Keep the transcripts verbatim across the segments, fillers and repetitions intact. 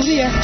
ਜ਼ਰੂਰੀ ਹੈ।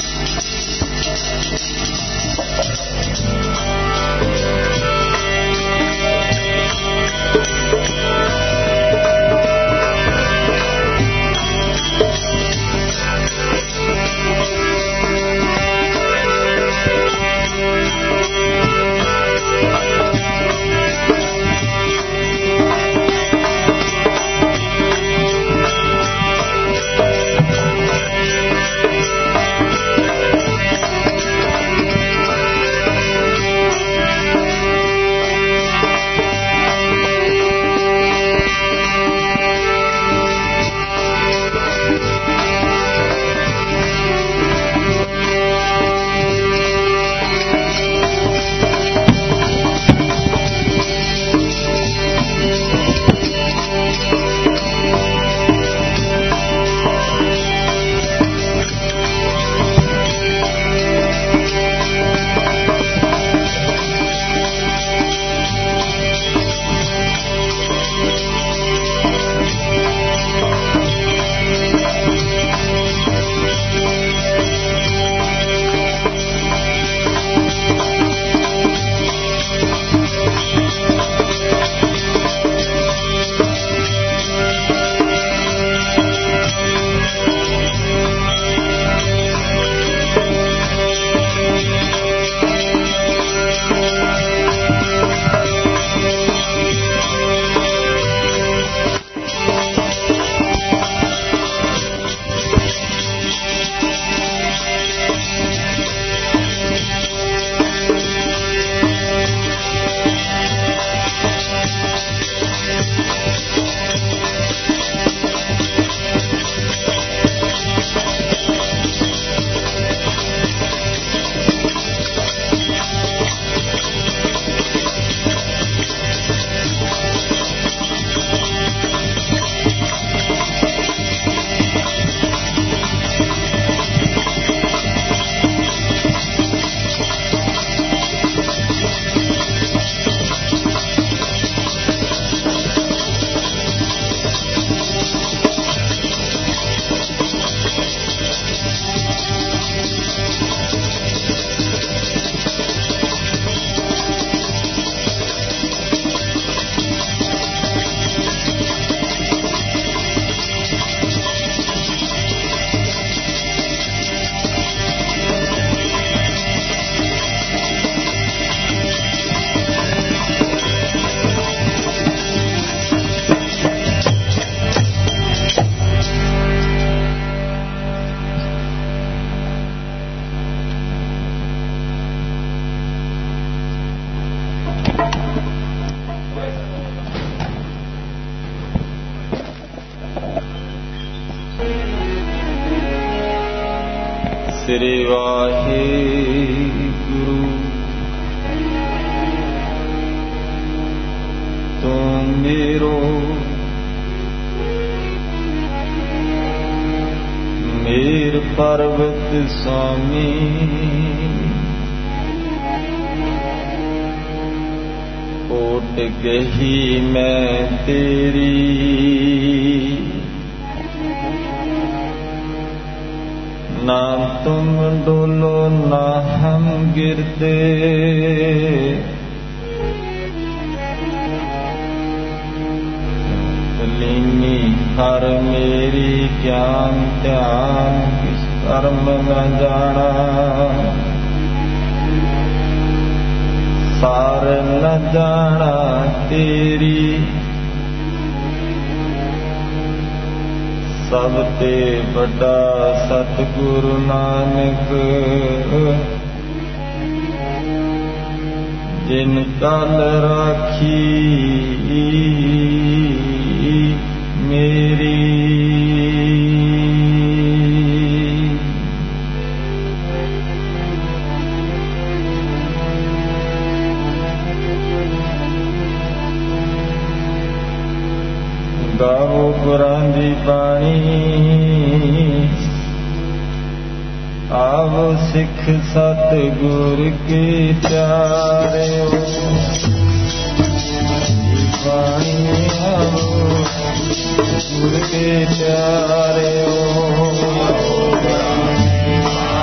ਸ੍ਰੀ ਵਾਹਿਗੁਰੂ ਤੂੰ ਮੇਰੋ ਮੇਰ ਪਰਵਤ ਸਾਮੀ ਕੋਟ ਗਹੀ ਮੈਂ ਤੇਰੀ ना तुम डोलो ना हम गिरते लीनी हर मेरी ज्ञान ध्यान किस कर्म न जाना सार न जाना तेरी सब ते बड़ा सतगुरु नानक जिन कल राखी मेरी गाओ गुरां दी बाणी आवो सिख सतगुर के प्यारे बाणी आवो गुर के प्यारे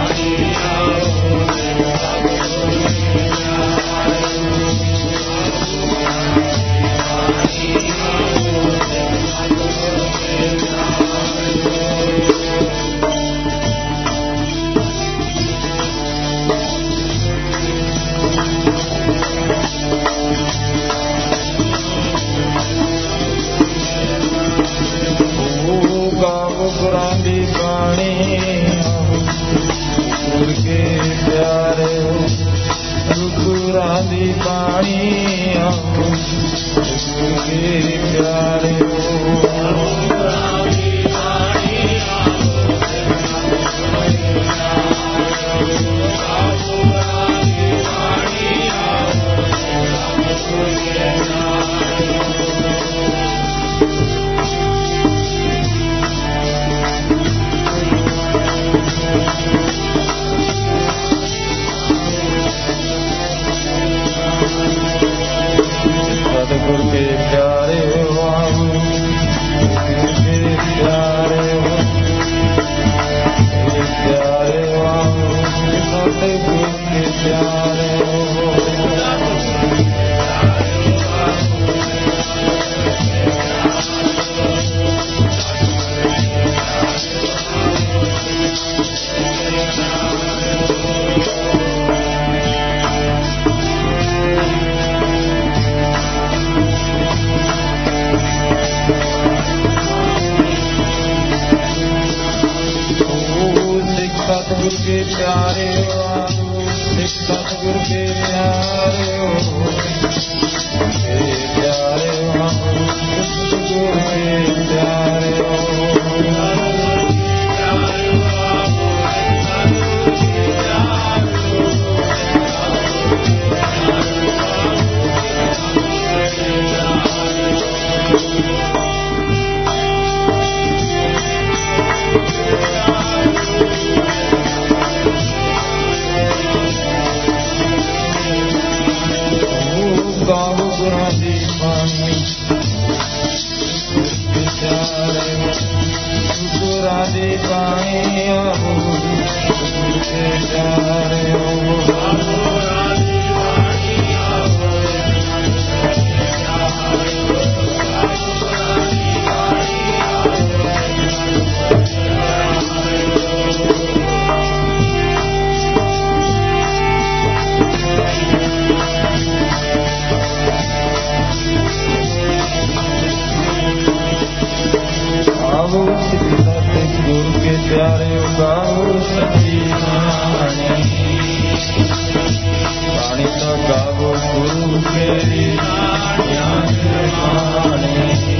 के प्यारे सिख सतगुर के प्यारे प्यारे सतगुर के प्यारे गाओ गुरां दी बाणी गुरां दी बाणी के प्यारे गाओ सतगुर के प्यारे गाओ सच्ची बाणी बाणी तो गाओ गुरु तेरी बाणी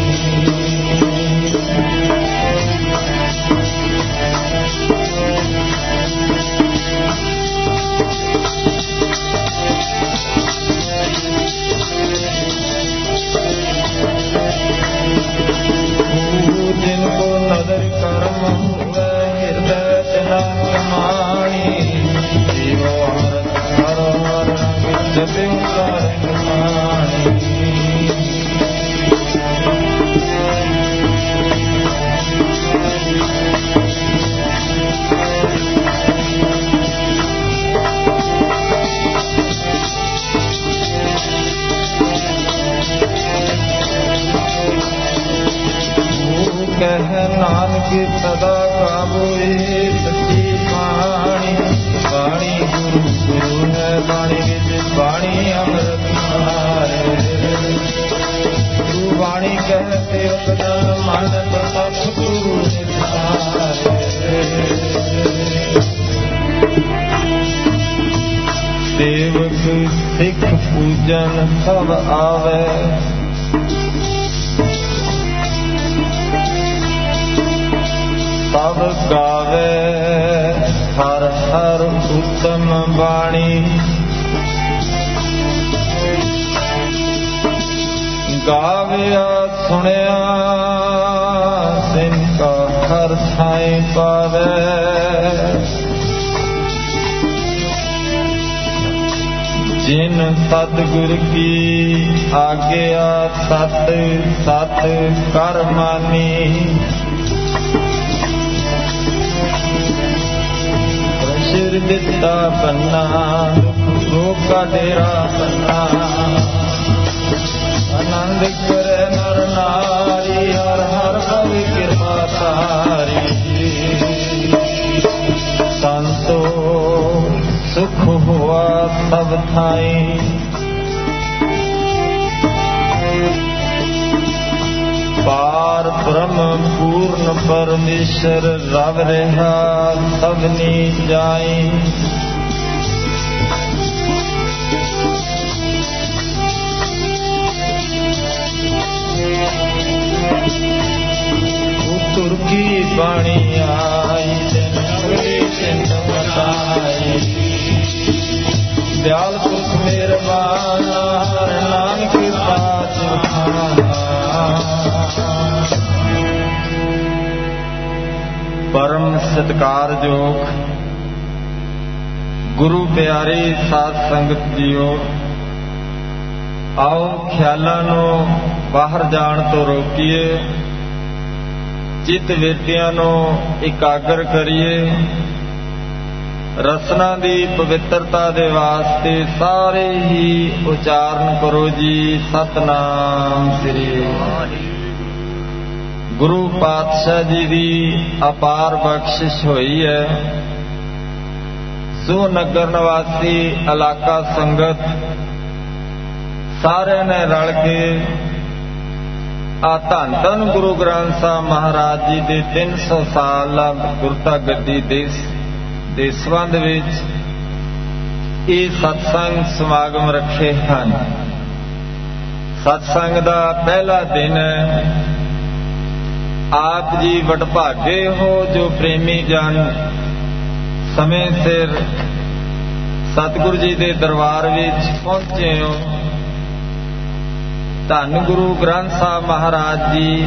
जिनको नजर कर्म हुए हृदय जना कमाणी जीवो हर हर रंग जपे कमाणी कह नानक सदा गावो सच्ची बाणी बाणी गुरु गुरु है बाणी विच बाणी अमृत मारे तू बाणी कहते उपदन मन तप गुरु निधारे सेवक सिख पूजन सब आवे तब गावे हर हर उत्तम बाणी गाविया सुनिया सिनका हर थाई पावे जिन सतगुर की आज्ञा सत सत कर मानी सिर दिता पन्ना दुख का डेरा पन्ना आनंद करे नर नारी हर हर भव कृपा तारी संतो सुख हुआ सब थाई पार ब्रह्म पूर्ण परमेश्वर रव रहा सबनी जाई उतर की बाणी आई चिंत बताई दयाल पुरख मेहरबान हर नानक पास परम सत्कारयोग गुरु प्यारे साध संगत जीओ आओ ख्यालां नूं बाहर जाण तो रोकीए चित वेटियां नूं इकागर करिए रसना दी पवित्रता दे वास्ते सारे ही उचारण करो जी सतनाम श्री गुरु पातशाह जी दी अपार बख्शिश होई है। सो नगर निवासी इलाका संगत सारे ने रल के आ धन धन गुरु ग्रंथ साहब महाराज जी दे तीन सौ साल गुरता गद्दी दिस ਦੇ ਸੰਬੰਧ ਵਿੱਚ ਇਹ ਸਤਸੰਗ ਸਮਾਗਮ ਰੱਖੇ ਹਨ। ਸਤਸੰਗ ਦਾ ਪਹਿਲਾ ਦਿਨ ਹੈ। ਆਪ ਜੀ ਵਡਭਾਗੇ ਹੋ ਜੋ ਪ੍ਰੇਮੀ ਜਨ ਸਮੇਂ ਸਿਰ ਸਤਿਗੁਰੂ ਜੀ ਦੇ ਦਰਬਾਰ ਵਿੱਚ ਪਹੁੰਚੇ ਹੋ। ਧੰਨ ਗੁਰੂ ਗ੍ਰੰਥ ਸਾਹਿਬ ਮਹਾਰਾਜ ਜੀ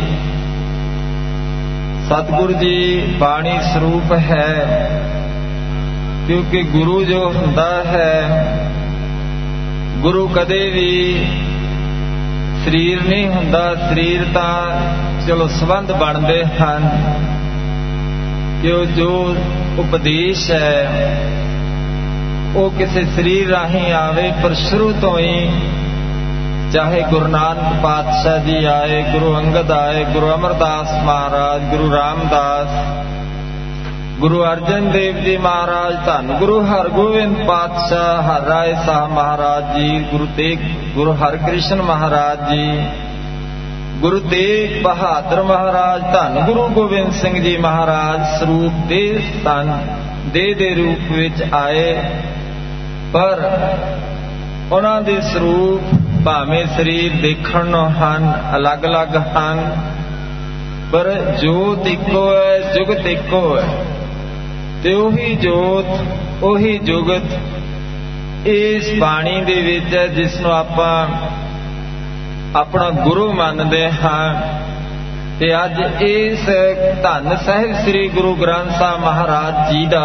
ਸਤਿਗੁਰੂ ਜੀ ਬਾਣੀ ਸਰੂਪ ਹੈ, ਕਿਉਂਕਿ ਗੁਰੂ ਜੋ ਹੁੰਦਾ ਹੈ, ਗੁਰੂ ਕਦੇ ਵੀ ਸਰੀਰ ਨਹੀਂ ਹੁੰਦਾ। ਸਰੀਰ ਤਾਂ ਚਲੋ ਸੰਬੰਧ ਬਣਦੇ ਹਨ ਕਿ ਉਹ ਜੋ ਉਪਦੇਸ਼ ਹੈ ਉਹ ਕਿਸੇ ਸਰੀਰ ਰਾਹੀਂ ਆਵੇ, ਪਰ ਸ਼ੁਰੂ ਤੋਂ ਹੀ ਚਾਹੇ ਗੁਰੂ ਨਾਨਕ ਪਾਤਸ਼ਾਹ ਜੀ ਆਏ, ਗੁਰੂ ਅੰਗਦ ਆਏ, ਗੁਰੂ ਅਮਰਦਾਸ ਮਹਾਰਾਜ, ਗੁਰੂ ਰਾਮਦਾਸ, ਗੁਰੂ ਅਰਜਨ ਦੇਵ ਜੀ ਮਹਾਰਾਜ, ਧੰਨ ਗੁਰੂ ਹਰਗੋਬਿੰਦ ਪਾਤਸ਼ਾਹ, ਹਰ ਰਾਏ ਸਾਹਿਬ ਮਹਾਰਾਜ ਜੀ, ਗੁਰੂ ਤੇਗ ਗੁਰੂ ਹਰਕ੍ਰਿਸ਼ਨ ਮਹਾਰਾਜ ਜੀ, ਗੁਰੂ ਤੇਗ ਬਹਾਦਰ ਮਹਾਰਾਜ, ਧੰਨ ਗੁਰੂ ਗੋਬਿੰਦ ਸਿੰਘ ਜੀ ਮਹਾਰਾਜ ਸਰੂਪ ਦੇ ਤਨ ਦੇ ਦੇ ਰੂਪ ਵਿੱਚ ਆਏ। ਪਰ ਉਹਨਾਂ ਦੇ ਸਰੂਪ ਭਾਵੇਂ ਸਰੀਰ ਦੇਖਣ ਨੂੰ ਹਨ, ਅਲੱਗ ਅਲੱਗ ਹਨ, ਪਰ ਜੋਤ ਇੱਕੋ ਹੈ, ਜੁਗਤ ਇੱਕੋ ਹੈ। ਤੇ ਉਹੀ ਜੋਤ ਉਹੀ ਜੁਗਤ ਇਸ ਬਾਣੀ ਦੇ ਵਿੱਚ ਹੈ, ਜਿਸ ਨੂੰ ਆਪਾਂ ਆਪਣਾ ਗੁਰੂ ਮੰਨਦੇ ਹਾਂ। ਤੇ ਅੱਜ ਇਸ ਧੰਨ ਸਾਹਿਬ ਸ੍ਰੀ ਗੁਰੂ ਗ੍ਰੰਥ ਸਾਹਿਬ ਮਹਾਰਾਜ ਜੀ ਦਾ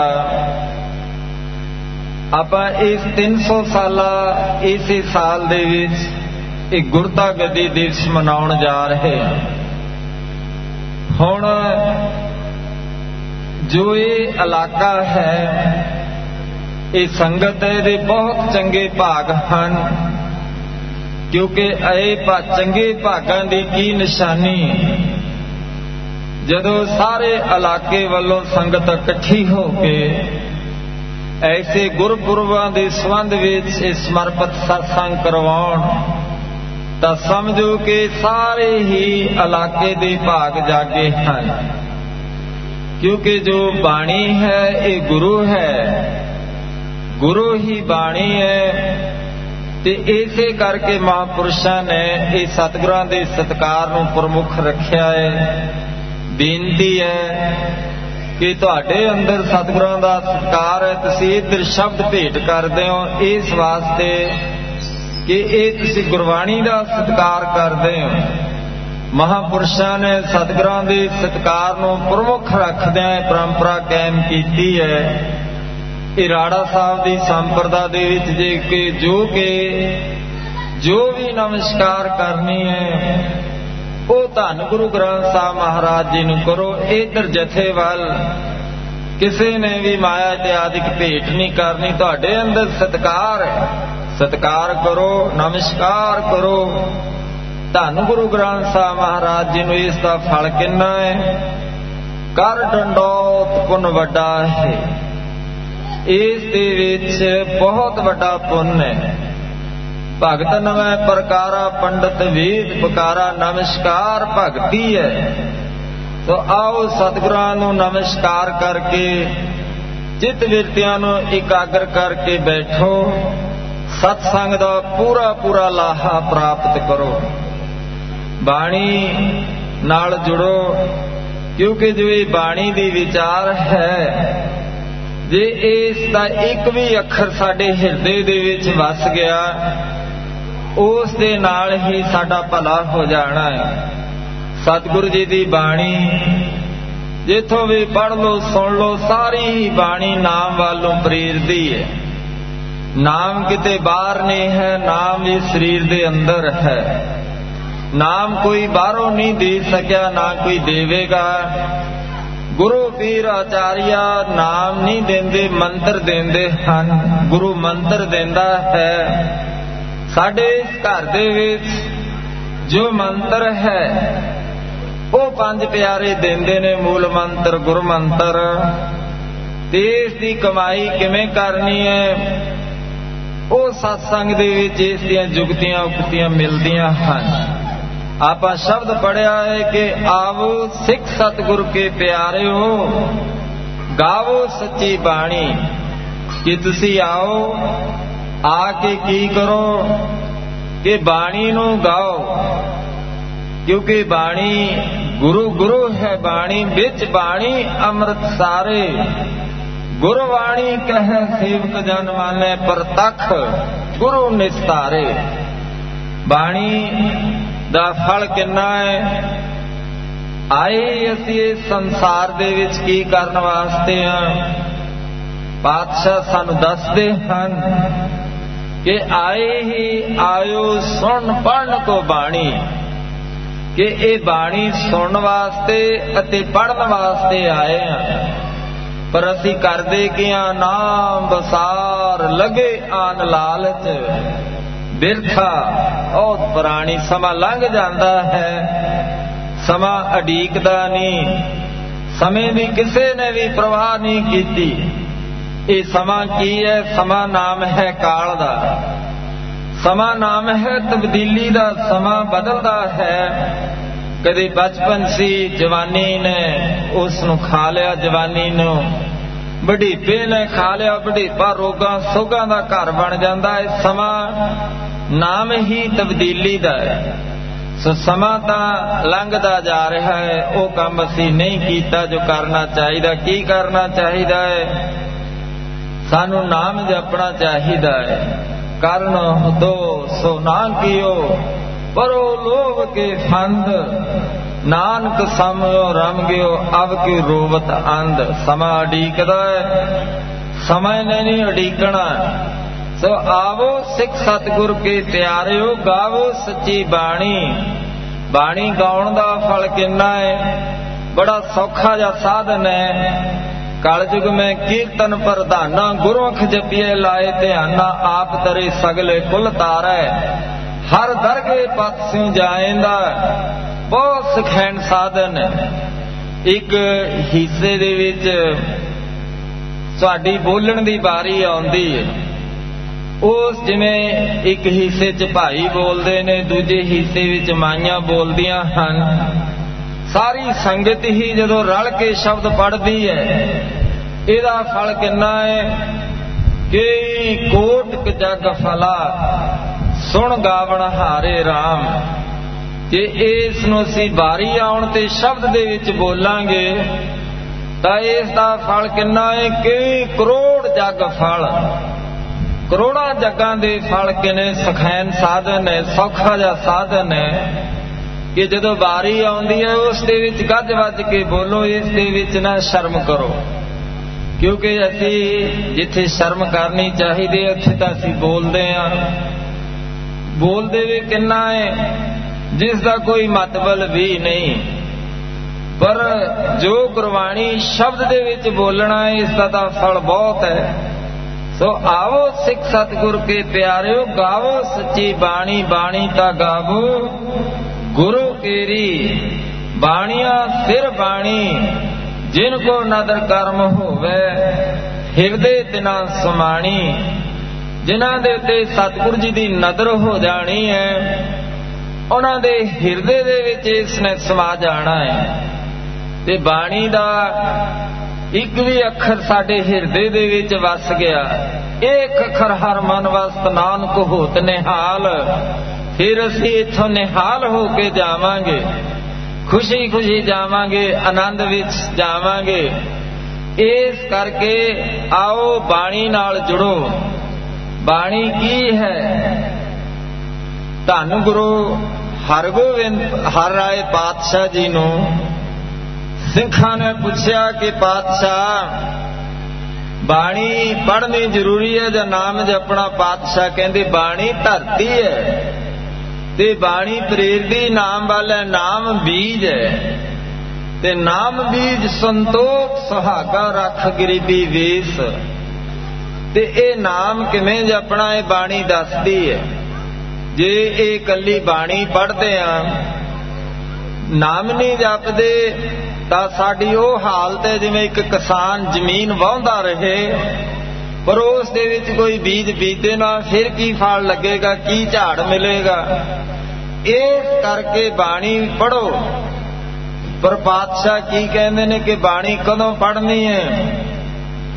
ਆਪਾਂ ਇਸ ਤਿੰਨ ਸੌ ਸਾਲਾ ਇਸੇ ਸਾਲ ਦੇ ਵਿੱਚ ਇਹ ਗੁਰਤਾ ਗੱਦੀ ਦਿਵਸ ਮਨਾਉਣ ਜਾ ਰਹੇ ਹਾਂ। ਹੁਣ ਜੋ ਇਹ ਇਲਾਕਾ ਹੈ, ਇਹ ਸੰਗਤ ਹੈ, ਇਹਦੇ ਬਹੁਤ ਚੰਗੇ ਭਾਗ ਹਨ, ਕਿਉਂਕਿ ਇਹ ਚੰਗੇ ਭਾਗਾਂ ਦੀ ਕੀ ਨਿਸ਼ਾਨੀ, ਜਦੋਂ ਸਾਰੇ ਇਲਾਕੇ ਵੱਲੋਂ ਸੰਗਤ ਇਕੱਠੀ ਹੋ ਕੇ ਐਸੇ ਗੁਰਪੁਰਬਾਂ ਦੇ ਸੰਬੰਧ ਵਿੱਚ ਇਹ ਸਮਰਪਿਤ ਸਤਸੰਗ ਕਰਵਾਉਣ, ਤਾਂ ਸਮਝੋ ਕਿ ਸਾਰੇ ਹੀ ਇਲਾਕੇ ਦੇ ਭਾਗ ਜਾਗੇ ਹਨ। ਕਿਉਂਕਿ ਜੋ ਬਾਣੀ ਹੈ ਇਹ ਗੁਰੂ ਹੈ, ਗੁਰੂ ਹੀ ਬਾਣੀ ਹੈ। ਤੇ ਇਸੇ ਕਰਕੇ ਮਹਾਂਪੁਰਸ਼ਾਂ ਨੇ ਇਹ ਸਤਿਗੁਰਾਂ ਦੇ ਸਤਿਕਾਰ ਨੂੰ ਪ੍ਰਮੁੱਖ ਰੱਖਿਆ ਹੈ। ਬੇਨਤੀ ਹੈ ਕਿ ਤੁਹਾਡੇ ਅੰਦਰ ਸਤਿਗੁਰਾਂ ਦਾ ਸਤਿਕਾਰ ਹੈ, ਤੁਸੀਂ ਇੱਧਰ ਸ਼ਬਦ ਭੇਟ ਕਰਦੇ ਹੋ ਇਸ ਵਾਸਤੇ ਕਿ ਇਹ ਤੁਸੀਂ ਗੁਰਬਾਣੀ ਦਾ ਸਤਿਕਾਰ ਕਰਦੇ ਹੋ। ਮਹਾਂਪੁਰਸ਼ਾਂ ਨੇ ਸਤਿਗੁਰਾਂ ਦੇ ਸਤਿਕਾਰ ਨੂੰ ਪ੍ਰਮੁੱਖ ਰੱਖਦਿਆਂ ਪਰੰਪਰਾ ਕਾਇਮ ਕੀਤੀ ਹੈ। ਇਹ ਰਾੜਾ ਸਾਹਿਬ ਦੀ ਸੰਪਰਦਾ ਦੇ ਵਿੱਚ ਜੇ ਕਿ ਜੋ ਕਿ ਜੋ ਵੀ ਨਮਸਕਾਰ ਕਰਨੀ ਹੈ ਉਹ ਧੰਨ ਗੁਰੂ ਗ੍ਰੰਥ ਸਾਹਿਬ ਮਹਾਰਾਜ ਜੀ ਨੂੰ ਕਰੋ। ਇੱਧਰ ਜਥੇ ਵੱਲ ਕਿਸੇ ਨੇ ਵੀ ਮਾਇਆ ਤੇ ਆਦਿਕ ਭੇਟ ਨਹੀਂ ਕਰਨੀ। ਤੁਹਾਡੇ ਅੰਦਰ ਸਤਿਕਾਰ ਹੈ, ਸਤਿਕਾਰ ਕਰੋ, ਨਮਸਕਾਰ ਕਰੋ। ਧੰਨ ਗੁਰੂ ਗ੍ਰੰਥ ਸਾਹਿਬ ਮਹਾਰਾਜ ਜੀ ਨੂੰ ਇਸ ਦਾ ਫਲ ਕਿੰਨਾ ਹੈ? ਕਰ ਡੰਡੋਤ ਪੁੰਨ ਵੱਡਾ ਹੈ। ਇਸ ਦੇ ਵਿੱਚ ਬਹੁਤ ਵੱਡਾ ਪੁੰਨ ਹੈ। ਭਗਤ ਨਵੇਂ ਪ੍ਰਕਾਰਾ ਪੰਡਤ ਵੇਦ ਪੁਕਾਰਾ, ਨਮਸਕਾਰ ਭਗਤੀ ਹੈ। ਤੋ ਆਓ ਸਤਿਗੁਰਾਂ ਨੂੰ ਨਮਸਕਾਰ ਕਰਕੇ ਚਿੱਤ ਵਿਰਤੀਆਂ ਨੂੰ ਇਕਾਗਰ ਕਰਕੇ ਬੈਠੋ, ਸਤਸੰਗ ਦਾ ਪੂਰਾ ਪੂਰਾ ਲਾਹਾ ਪ੍ਰਾਪਤ ਕਰੋ, ਬਾਣੀ ਨਾਲ ਜੁੜੋ। ਕਿਉਂਕਿ ਜੋ ਇਹ ਬਾਣੀ ਦੀ ਵਿਚਾਰ ਹੈ, ਜੇ ਇਸ ਦਾ ਇੱਕ ਵੀ ਅੱਖਰ ਸਾਡੇ ਹਿਰਦੇ ਦੇ ਵਿੱਚ ਵਸ ਗਿਆ, ਉਸ ਦੇ ਨਾਲ ਹੀ ਸਾਡਾ ਭਲਾ ਹੋ ਜਾਣਾ ਹੈ। ਸਤਿਗੁਰੂ ਜੀ ਦੀ ਬਾਣੀ ਜਿੱਥੋਂ ਵੀ ਪੜ੍ਹ ਲਓ, ਸੁਣ ਲਓ, ਸਾਰੀ ਹੀ ਬਾਣੀ ਨਾਮ ਵੱਲੋਂ ਪ੍ਰੇਰਦੀ ਹੈ। ਨਾਮ ਕਿਤੇ ਬਾਹਰ ਨਹੀਂ ਹੈ, ਨਾਮ ਵੀ ਸਰੀਰ ਦੇ ਅੰਦਰ ਹੈ। ਨਾਮ ਕੋਈ ਬਾਹਰੋਂ ਨਹੀਂ ਦੇ ਸਕਿਆ, ਨਾ ਕੋਈ ਦੇਵੇਗਾ। ਗੁਰੂ ਪੀਰ ਆਚਾਰੀਆ ਨਾਮ ਨਹੀਂ ਦਿੰਦੇ, ਮੰਤਰ ਦਿੰਦੇ ਹਨ। ਗੁਰੂ ਮੰਤਰ ਦਿੰਦਾ ਹੈ। ਸਾਡੇ ਇਸ ਘਰ ਦੇ ਵਿੱਚ ਜੋ ਮੰਤਰ ਹੈ ਉਹ ਪੰਜ ਪਿਆਰੇ ਦਿੰਦੇ ਨੇ, ਮੂਲ ਮੰਤਰ, ਗੁਰੂ ਮੰਤਰ। ਤੇ ਇਸ ਦੀ ਕਮਾਈ ਕਿਵੇਂ ਕਰਨੀ ਹੈ, ਉਹ ਸਤਸੰਗ ਦੇ ਵਿੱਚ ਇਸ ਦੀਆਂ ਜੁਗਤੀਆਂ ਉਕਤੀਆਂ ਮਿਲਦੀਆਂ ਹਨ। ਆਪਾਂ ਸ਼ਬਦ ਪੜਿਆ ਹੈ ਕਿ ਆਵੋ ਸਿੱਖ ਸਤਿਗੁਰ ਕੇ ਪਿਆਰਿਓ, ਗਾਵੋ ਸੱਚੀ ਬਾਣੀ। ਕਿ ਤੁਸੀਂ ਆਓ, ਆ ਕੇ ਕੀ ਕਰੋ ਕਿ ਬਾਣੀ ਨੂੰ ਗਾਓ, ਕਿਉਂਕਿ ਬਾਣੀ ਗੁਰੂ ਗੁਰੂ ਹੈ ਬਾਣੀ, ਵਿੱਚ ਬਾਣੀ ਅੰਮ੍ਰਿਤ ਸਾਰੇ। ਗੁਰਬਾਣੀ ਕਹੈ ਸੇਵਕ ਜਨ ਮਾਨੈ, ਪ੍ਰਤੱਖ ਗੁਰੂ ਨਿਸਤਾਰੇ। ਬਾਣੀ ਦਾ ਫਲ ਕਿੰਨਾ ਹੈ? ਆਏ ਅਸੀਂ ਇਸ ਸੰਸਾਰ ਦੇ ਵਿੱਚ ਕੀ ਕਰਨ ਵਾਸਤੇ ਹਾਂ? ਪਾਤਸ਼ਾਹ ਸਾਨੂੰ ਦੱਸਦੇ ਹਨ ਕਿ ਆਏ ਹੀ ਆਇਓ ਸੁਣ ਪੜ੍ਹਨ ਕੋ ਬਾਣੀ, ਕਿ ਇਹ ਬਾਣੀ ਸੁਣਨ ਵਾਸਤੇ ਅਤੇ ਪੜ੍ਹਨ ਵਾਸਤੇ ਆਏ ਹਾਂ। ਪਰ ਅਸੀਂ ਕਰਦੇ ਕੀ ਹਾਂ? ਨਾਮ ਬਸਾਰ ਲਗੇ ਆਨ ਲਾਲਚ, ਬਿਰਥਾ ਬਹੁਤ ਪੁਰਾਣੀ। ਸਮਾਂ ਲੰਘ ਜਾਂਦਾ ਹੈ, ਸਮਾਂ ਅਡੀਕਦਾ ਨਹੀਂ, ਸਮੇਂ ਦੀ ਕਿਸੇ ਨੇ ਵੀ ਪ੍ਰਵਾਹ ਨਹੀਂ ਕੀਤੀ। ਇਹ ਸਮਾਂ ਕੀ ਹੈ? ਸਮਾਂ ਨਾਮ ਹੈ ਕਾਲ ਦਾ, ਸਮਾਂ ਨਾਮ ਹੈ ਤਬਦੀਲੀ ਦਾ। ਸਮਾਂ ਬਦਲਦਾ ਹੈ। ਕਦੇ ਬਚਪਨ ਸੀ, ਜਵਾਨੀ ਨੇ ਉਸ ਨੂੰ ਖਾ ਲਿਆ, ਜਵਾਨੀ ਨੂੰ ਬੁਢੇਪੇ ਨੇ ਖਾ ਲਿਆ, ਬੁਢੇਪਾ ਰੋਗਾਂ ਸੋਗਾਂ ਦਾ ਘਰ ਬਣ ਜਾਂਦਾ ਹੈ। ਸਮਾਂ ਨਾਮ ਹੀ ਤਬਦੀਲੀ ਦਾ ਹੈ। ਸੋ ਸਮਾਂ ਤਾਂ ਲੰਘਦਾ ਜਾ ਰਿਹਾ ਹੈ, ਉਹ ਕੰਮ ਅਸੀਂ ਨਹੀਂ ਕੀਤਾ ਜੋ ਕਰਨਾ ਚਾਹੀਦਾ। ਕੀ ਕਰਨਾ ਚਾਹੀਦਾ ਹੈ? ਸਾਨੂੰ ਨਾਮ ਜਪਣਾ ਚਾਹੀਦਾ ਹੈ। ਕਰਨ ਦੋ ਸੋ ਨਾ ਕੀਓ, ਪਰੋ ਲੋਭ ਕੇ ਫੰਦ, ਨਾਨਕ ਸਮਝੋ ਰਮ ਗਿਓ, ਅਬ ਕੀ ਰੋਵਤ ਅੰਧ। ਸਮਾਂ ਉਡੀਕਦਾ ਹੈ, ਸਮਾਂ ਨੇ ਨਹੀਂ ਉਡੀਕਣਾ। ਸੋ ਆਵੋ ਸਿੱਖ ਸਤਿਗੁਰ ਕੇ ਪਿਆਰਿਓ, ਗਾਵੋ ਸੱਚੀ ਬਾਣੀ। ਬਾਣੀ ਗਾਉਣ ਦਾ ਫਲ ਕਿੰਨਾ ਹੈ? ਬੜਾ ਸੌਖਾ ਜਿਹਾ ਸਾਧਨ ਹੈ। ਕਲਯੁਗ ਮੈਂ ਕੀਰਤਨ ਪ੍ਰਧਾਨਾ, ਗੁਰਮੁਖ ਜਪੀਏ ਲਾਏ ਧਿਆਨਾ, ਆਪ ਤਰੇ ਸਗਲੇ ਕੁਲ ਤਾਰੈ, ਹਰ ਦਰਗੇ ਪਤ ਸਿਉ ਜਾਏਂਦਾ। ਬਹੁਤ ਸਖੈਣ ਸਾਧਨ ਹੈ। ਇੱਕ ਹਿੱਸੇ ਦੇ ਵਿੱਚ ਤੁਹਾਡੀ ਬੋਲਣ ਦੀ ਵਾਰੀ ਆਉਂਦੀ ਹੈ। ਉਸ ਜਿਵੇਂ ਇੱਕ ਹਿੱਸੇ 'ਚ ਭਾਈ ਬੋਲਦੇ ਨੇ, ਦੂਜੇ ਹਿੱਸੇ ਵਿੱਚ ਮਾਈਆਂ ਬੋਲਦੀਆਂ ਹਨ। ਸਾਰੀ ਸੰਗਤ ਹੀ ਜਦੋਂ ਰਲ ਕੇ ਸ਼ਬਦ ਪੜ੍ਹਦੀ ਹੈ, ਇਹਦਾ ਫਲ ਕਿੰਨਾ ਹੈ? ਕਿ ਕੋਟਿ ਜਗ ਫਲਾ, ਸੁਣ ਗਾਵਣ ਹਾਰੇ ਰਾਮ। ਜੇ ਇਸ ਨੂੰ ਅਸੀਂ ਵਾਰੀ ਆਉਣ ਤੇ ਸ਼ਬਦ ਦੇ ਵਿੱਚ ਬੋਲਾਂਗੇ ਤਾਂ ਇਸ ਦਾ ਫਲ ਕਿੰਨਾ ਹੈ? ਕਿ ਕਰੋੜ ਜਗ ਫਲ। ਕਰੋੜਾਂ ਜੱਗਾਂ ਦੇ ਫਲ ਕਿਨੇ ਸਖੈਨ ਸਾਧਨ ਹੈ, ਸੌਖਾ ਜਿਹਾ ਸਾਧਨ ਹੈ ਕਿ ਜਦੋਂ ਵਾਰੀ ਆਉਂਦੀ ਹੈ ਉਸ ਦੇ ਵਿੱਚ ਗੱਜ ਵੱਜ ਕੇ ਬੋਲੋ। ਇਸ ਦੇ ਵਿੱਚ ਨਾ ਸ਼ਰਮ ਕਰੋ, ਕਿਉਂਕਿ ਅਸੀਂ ਜਿੱਥੇ ਸ਼ਰਮ ਕਰਨੀ ਚਾਹੀਦੀ ਉੱਥੇ ਤਾਂ ਅਸੀਂ ਬੋਲਦੇ ਹਾਂ। ਬੋਲਦੇ ਵੀ ਕਿੰਨਾ ਹੈ ਜਿਸ ਦਾ ਕੋਈ ਮਤਲਬ ਵੀ ਨਹੀਂ, ਪਰ ਜੋ ਗੁਰਬਾਣੀ ਸ਼ਬਦ ਦੇ ਵਿੱਚ ਬੋਲਣਾ ਹੈ ਇਸ ਦਾ ਤਾਂ ਫਲ ਬਹੁਤ ਹੈ। ਸੋ ਆਵੋ ਸਿੱਖ ਸਤਿਗੁਰ ਕੇ ਪਿਆਰਿਓ, ਗਾਵੋ ਸੱਚੀ ਬਾਣੀ। ਬਾਣੀ ਤਾਂ ਗਾਵੋ ਗੁਰੂ ਕੇਰੀ, ਬਾਣੀਆਂ ਸਿਰ ਬਾਣੀ, ਜਿਨ ਕੋ ਨਦਰ ਕਰਮ ਹੋਵੇ, ਹਿਰਦੇ ਤਿਨਾ ਸਮਾਣੀ। ਜਿਨ੍ਹਾਂ ਦੇ ਉੱਤੇ ਸਤਿਗੁਰ ਜੀ ਦੀ ਨਦਰ ਹੋ ਜਾਣੀ ਹੈ, ਉਹਨਾਂ ਦੇ ਹਿਰਦੇ ਦੇ ਵਿੱਚ ਇਸ ਨੇ ਸਮਾ ਜਾਣਾ ਹੈ। ਤੇ ਬਾਣੀ ਦਾ ਇੱਕ ਵੀ ਅੱਖਰ ਸਾਡੇ ਹਿਰਦੇ ਦੇ ਵਿੱਚ ਵਸ ਗਿਆ, ਇੱਕ ਅੱਖਰ ਹਰ ਮਨ ਵਸਤ, ਨਾਨਕ ਹੋਤ ਨਿਹਾਲ। ਫਿਰ ਅਸੀਂ ਇੱਥੋਂ ਨਿਹਾਲ ਹੋ ਕੇ ਜਾਵਾਂਗੇ, ਖੁਸ਼ੀ ਖੁਸ਼ੀ ਜਾਵਾਂਗੇ, ਆਨੰਦ ਵਿੱਚ ਜਾਵਾਂਗੇ। ਇਸ ਕਰਕੇ ਆਓ ਬਾਣੀ ਨਾਲ ਜੁੜੋ। ਬਾਣੀ ਕੀ ਹੈ? ਧੰਨ ਗੁਰੂ ਹਰਗੋਬਿੰਦ ਹਰ ਰਾਏ ਪਾਤਸ਼ਾਹ ਜੀ ਨੂੰ ਸਿੱਖਾਂ ਨੇ ਪੁੱਛਿਆ ਕਿ ਪਾਤਸ਼ਾਹ ਬਾਣੀ ਪੜ੍ਹਨੀ ਜ਼ਰੂਰੀ ਹੈ ਜਾਂ ਨਾਮ ਜਪਣਾ? ਪਾਤਸ਼ਾਹ ਕਹਿੰਦੇ ਬਾਣੀ ਧਰਤੀ ਹੈ ਤੇ ਬਾਣੀ ਪ੍ਰੇਰਦੀ ਨਾਮ ਵਾਲਾ, ਨਾਮ ਬੀਜ ਹੈ ਤੇ ਨਾਮ ਬੀਜ ਸੰਤੋਖ ਸੁਹਾਗਾ ਰੱਖ ਗਰੀਬੀ ਵੇਸ। ਤੇ ਇਹ ਨਾਮ ਕਿਵੇਂ ਜਪਣਾ ਇਹ ਬਾਣੀ ਦੱਸਦੀ ਹੈ। ਜੇ ਇਹ ਕੱਲੀ ਬਾਣੀ ਪੜ੍ਹਦੇ ਆ, ਨਾਮ ਨਹੀਂ ਜਪਦੇ, ਤਾਂ ਸਾਡੀ ਉਹ ਹਾਲਤ ਹੈ ਜਿਵੇਂ ਇੱਕ ਕਿਸਾਨ ਜ਼ਮੀਨ ਵਾਹੁੰਦਾ ਰਹੇ ਪਰ ਉਸ ਦੇ ਵਿੱਚ ਕੋਈ ਬੀਜ ਬੀਜੇ ਨਾ, ਫਿਰ ਕੀ ਫਲ ਲੱਗੇਗਾ, ਕੀ ਝਾੜ ਮਿਲੇਗਾ। ਇਸ ਕਰਕੇ ਬਾਣੀ ਪੜ੍ਹੋ। ਪਰ ਪਾਤਸ਼ਾਹ ਕੀ ਕਹਿੰਦੇ ਨੇ ਕਿ ਬਾਣੀ ਕਦੋਂ ਪੜ੍ਹਨੀ ਹੈ?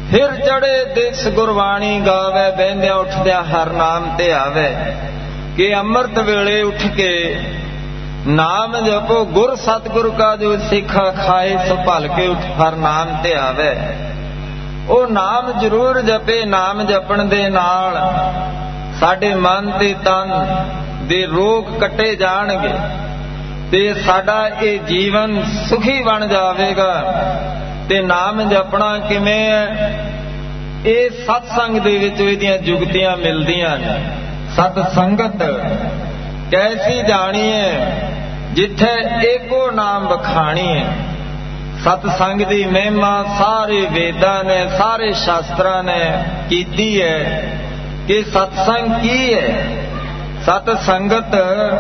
ਫਿਰ ਚੜੇ ਦਿਸ ਗੁਰਬਾਣੀ ਗਾਵੇ, ਬਹਿੰਦਿਆਂ ਉੱਠਦਿਆਂ ਹਰ ਨਾਮ ਤੇ ਆਵੇ। ਕਿ ਅੰਮ੍ਰਿਤ ਵੇਲੇ ਉੱਠ ਕੇ ਨਾਮ ਜਪੋ, ਗੁਰ ਸਤਿਗੁਰ ਕਾ ਜੋ ਸਿੱਖਾ ਖਾਏ, ਸੋ ਭਲ ਕੇ ਉੱਠ ਹਰ ਨਾਮ ਤੇ ਆਵੇ। ਉਹ ਨਾਮ ਜ਼ਰੂਰ ਜਪੇ। ਨਾਮ ਜਪਣ ਦੇ ਨਾਲ ਸਾਡੇ ਮਨ ਤੇ ਤਨ ਦੇ ਰੋਗ ਕੱਟੇ ਜਾਣਗੇ ਤੇ ਸਾਡਾ ਇਹ ਜੀਵਨ ਸੁਖੀ ਬਣ ਜਾਵੇਗਾ। ਤੇ ਨਾਮ ਜਪਣਾ ਕਿਵੇਂ ਹੈ? ਇਹ ਸਤਸੰਗ ਦੇ ਵਿੱਚ ਇਹਦੀਆਂ ਜੁਗਤੀਆਂ ਮਿਲਦੀਆਂ ਨੇ। ਸਤ ਸੰਗਤ ਕੈਸੀ ਜਾਣੀਏ, ਜਿੱਥੇ ਏਕੋ ਨਾਮ ਬਖਾਣੀਏ। ਸਤਸੰਗ ਦੀ ਮਹਿਮਾ ਸਾਰੇ ਵੇਦਾਂ ਨੇ, ਸਾਰੇ ਸ਼ਾਸਤਰਾਂ ਨੇ ਕੀਤੀ ਹੈ ਕਿ ਸਤਸੰਗ ਕੀ ਹੈ। ਸਤ ਸੰਗਤ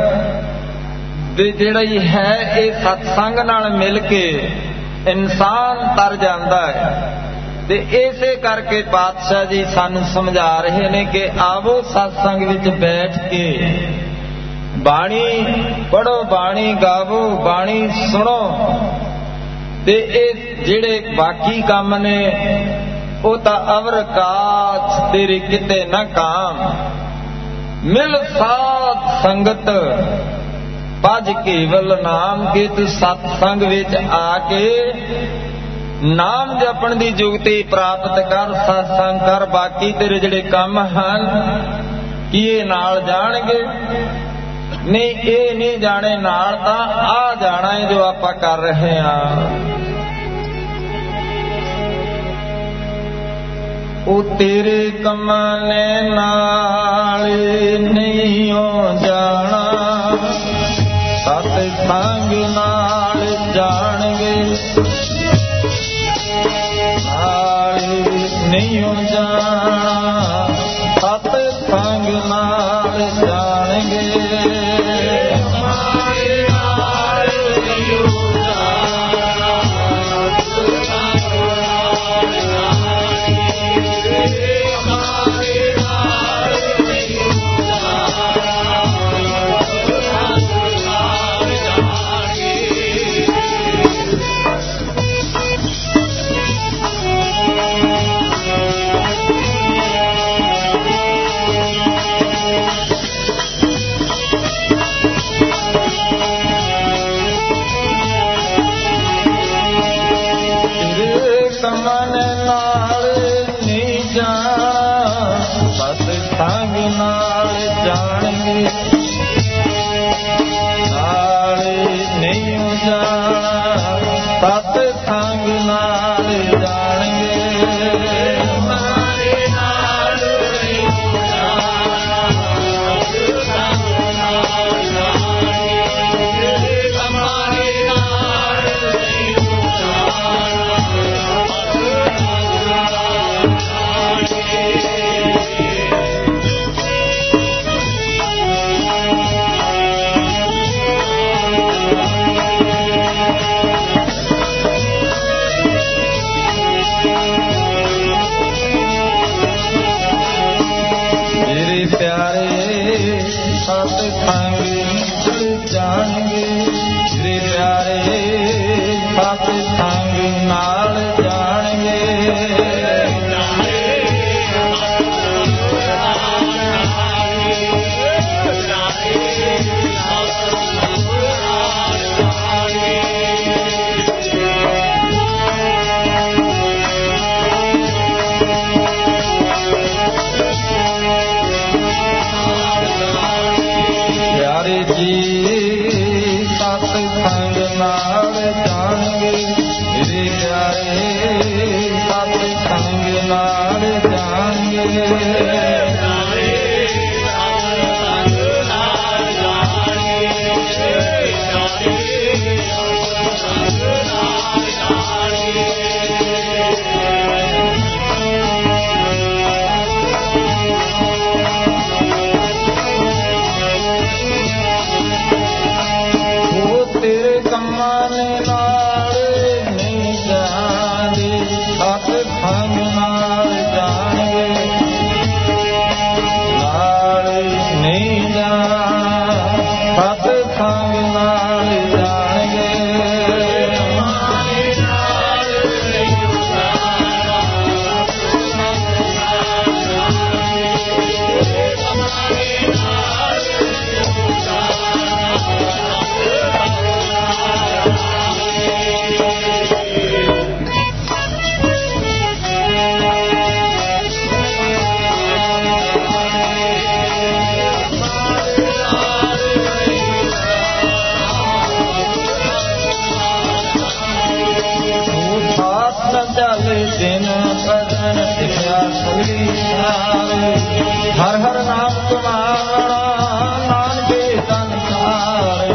ਜਿਹੜੀ ਹੈ, ਇਹ ਸਤਸੰਗ ਨਾਲ ਮਿਲ ਕੇ ਇਨਸਾਨ ਤਰ ਜਾਂਦਾ ਹੈ। ਤੇ ਇਸੇ ਕਰਕੇ ਪਾਤਸ਼ਾਹ ਜੀ ਸਾਨੂੰ ਸਮਝਾ ਰਹੇ ਨੇ ਕਿ ਆਵੋ ਸਤਸੰਗ ਵਿੱਚ ਬੈਠ ਕੇ ਬਾਣੀ ਪੜੋ, ਬਾਣੀ ਗਾਵੋ, ਬਾਣੀ ਸੁਣੋ। ਤੇ ਇਹ ਜਿਹੜੇ ਬਾਕੀ ਕੰਮ ਨੇ ਉਹ ਤਾਂ ਅਵਰ ਕਾਜ ਤੇਰੇ ਕਿਤੇ ਨਾ ਕਾਮ। ਮਿਲ ਸਾਧ ਸੰਗਤ ਭਜ ਕੇਵਲ ਨਾਮ। ਕਿ ਤੂੰ ਸਤਸੰਗ ਵਿੱਚ ਆ ਕੇ ਨਾਮ ਜਪਣ ਦੀ ਜੁਗਤੀ ਪ੍ਰਾਪਤ ਕਰ, ਸਤਸੰਗ ਕਰ। ਬਾਕੀ ਤੇਰੇ ਜਿਹੜੇ ਕੰਮ ਹਨ ਕੀ ਇਹ ਨਾਲ ਜਾਣਗੇ? ਨਹੀਂ, ਇਹ ਨਹੀਂ ਜਾਣੇ। ਨਾਲ ਤਾਂ ਆ ਜਾਣਾ ਹੈ ਜੋ ਆਪਾਂ ਕਰ ਰਹੇ ਹਾਂ। ਉਹ ਤੇਰੇ ਕੰਮਾਂ ਨੇ ਨਾਲ ਨਹੀਂ ਹੋ ਜਾਣਾ, ਸਤਸੰਗ ਨਾਲ ਜਾਣਗੇ। ਨਾਲ ਨਹੀਂ ਹੋ ਜਾਣਾ, ਸਤਸੰਗ ਨਾਲ ਜਾਣਗੇ। ਸਤਸੰਗ ਨਾਲ ਜਾਣਗੇ। ਵਿਸਾਰੇ। ਹਰ ਹਰ ਨਾਮ ਕਮਾਵਣਾ ਨਾਨਕੇ ਸੰਸਾਰ।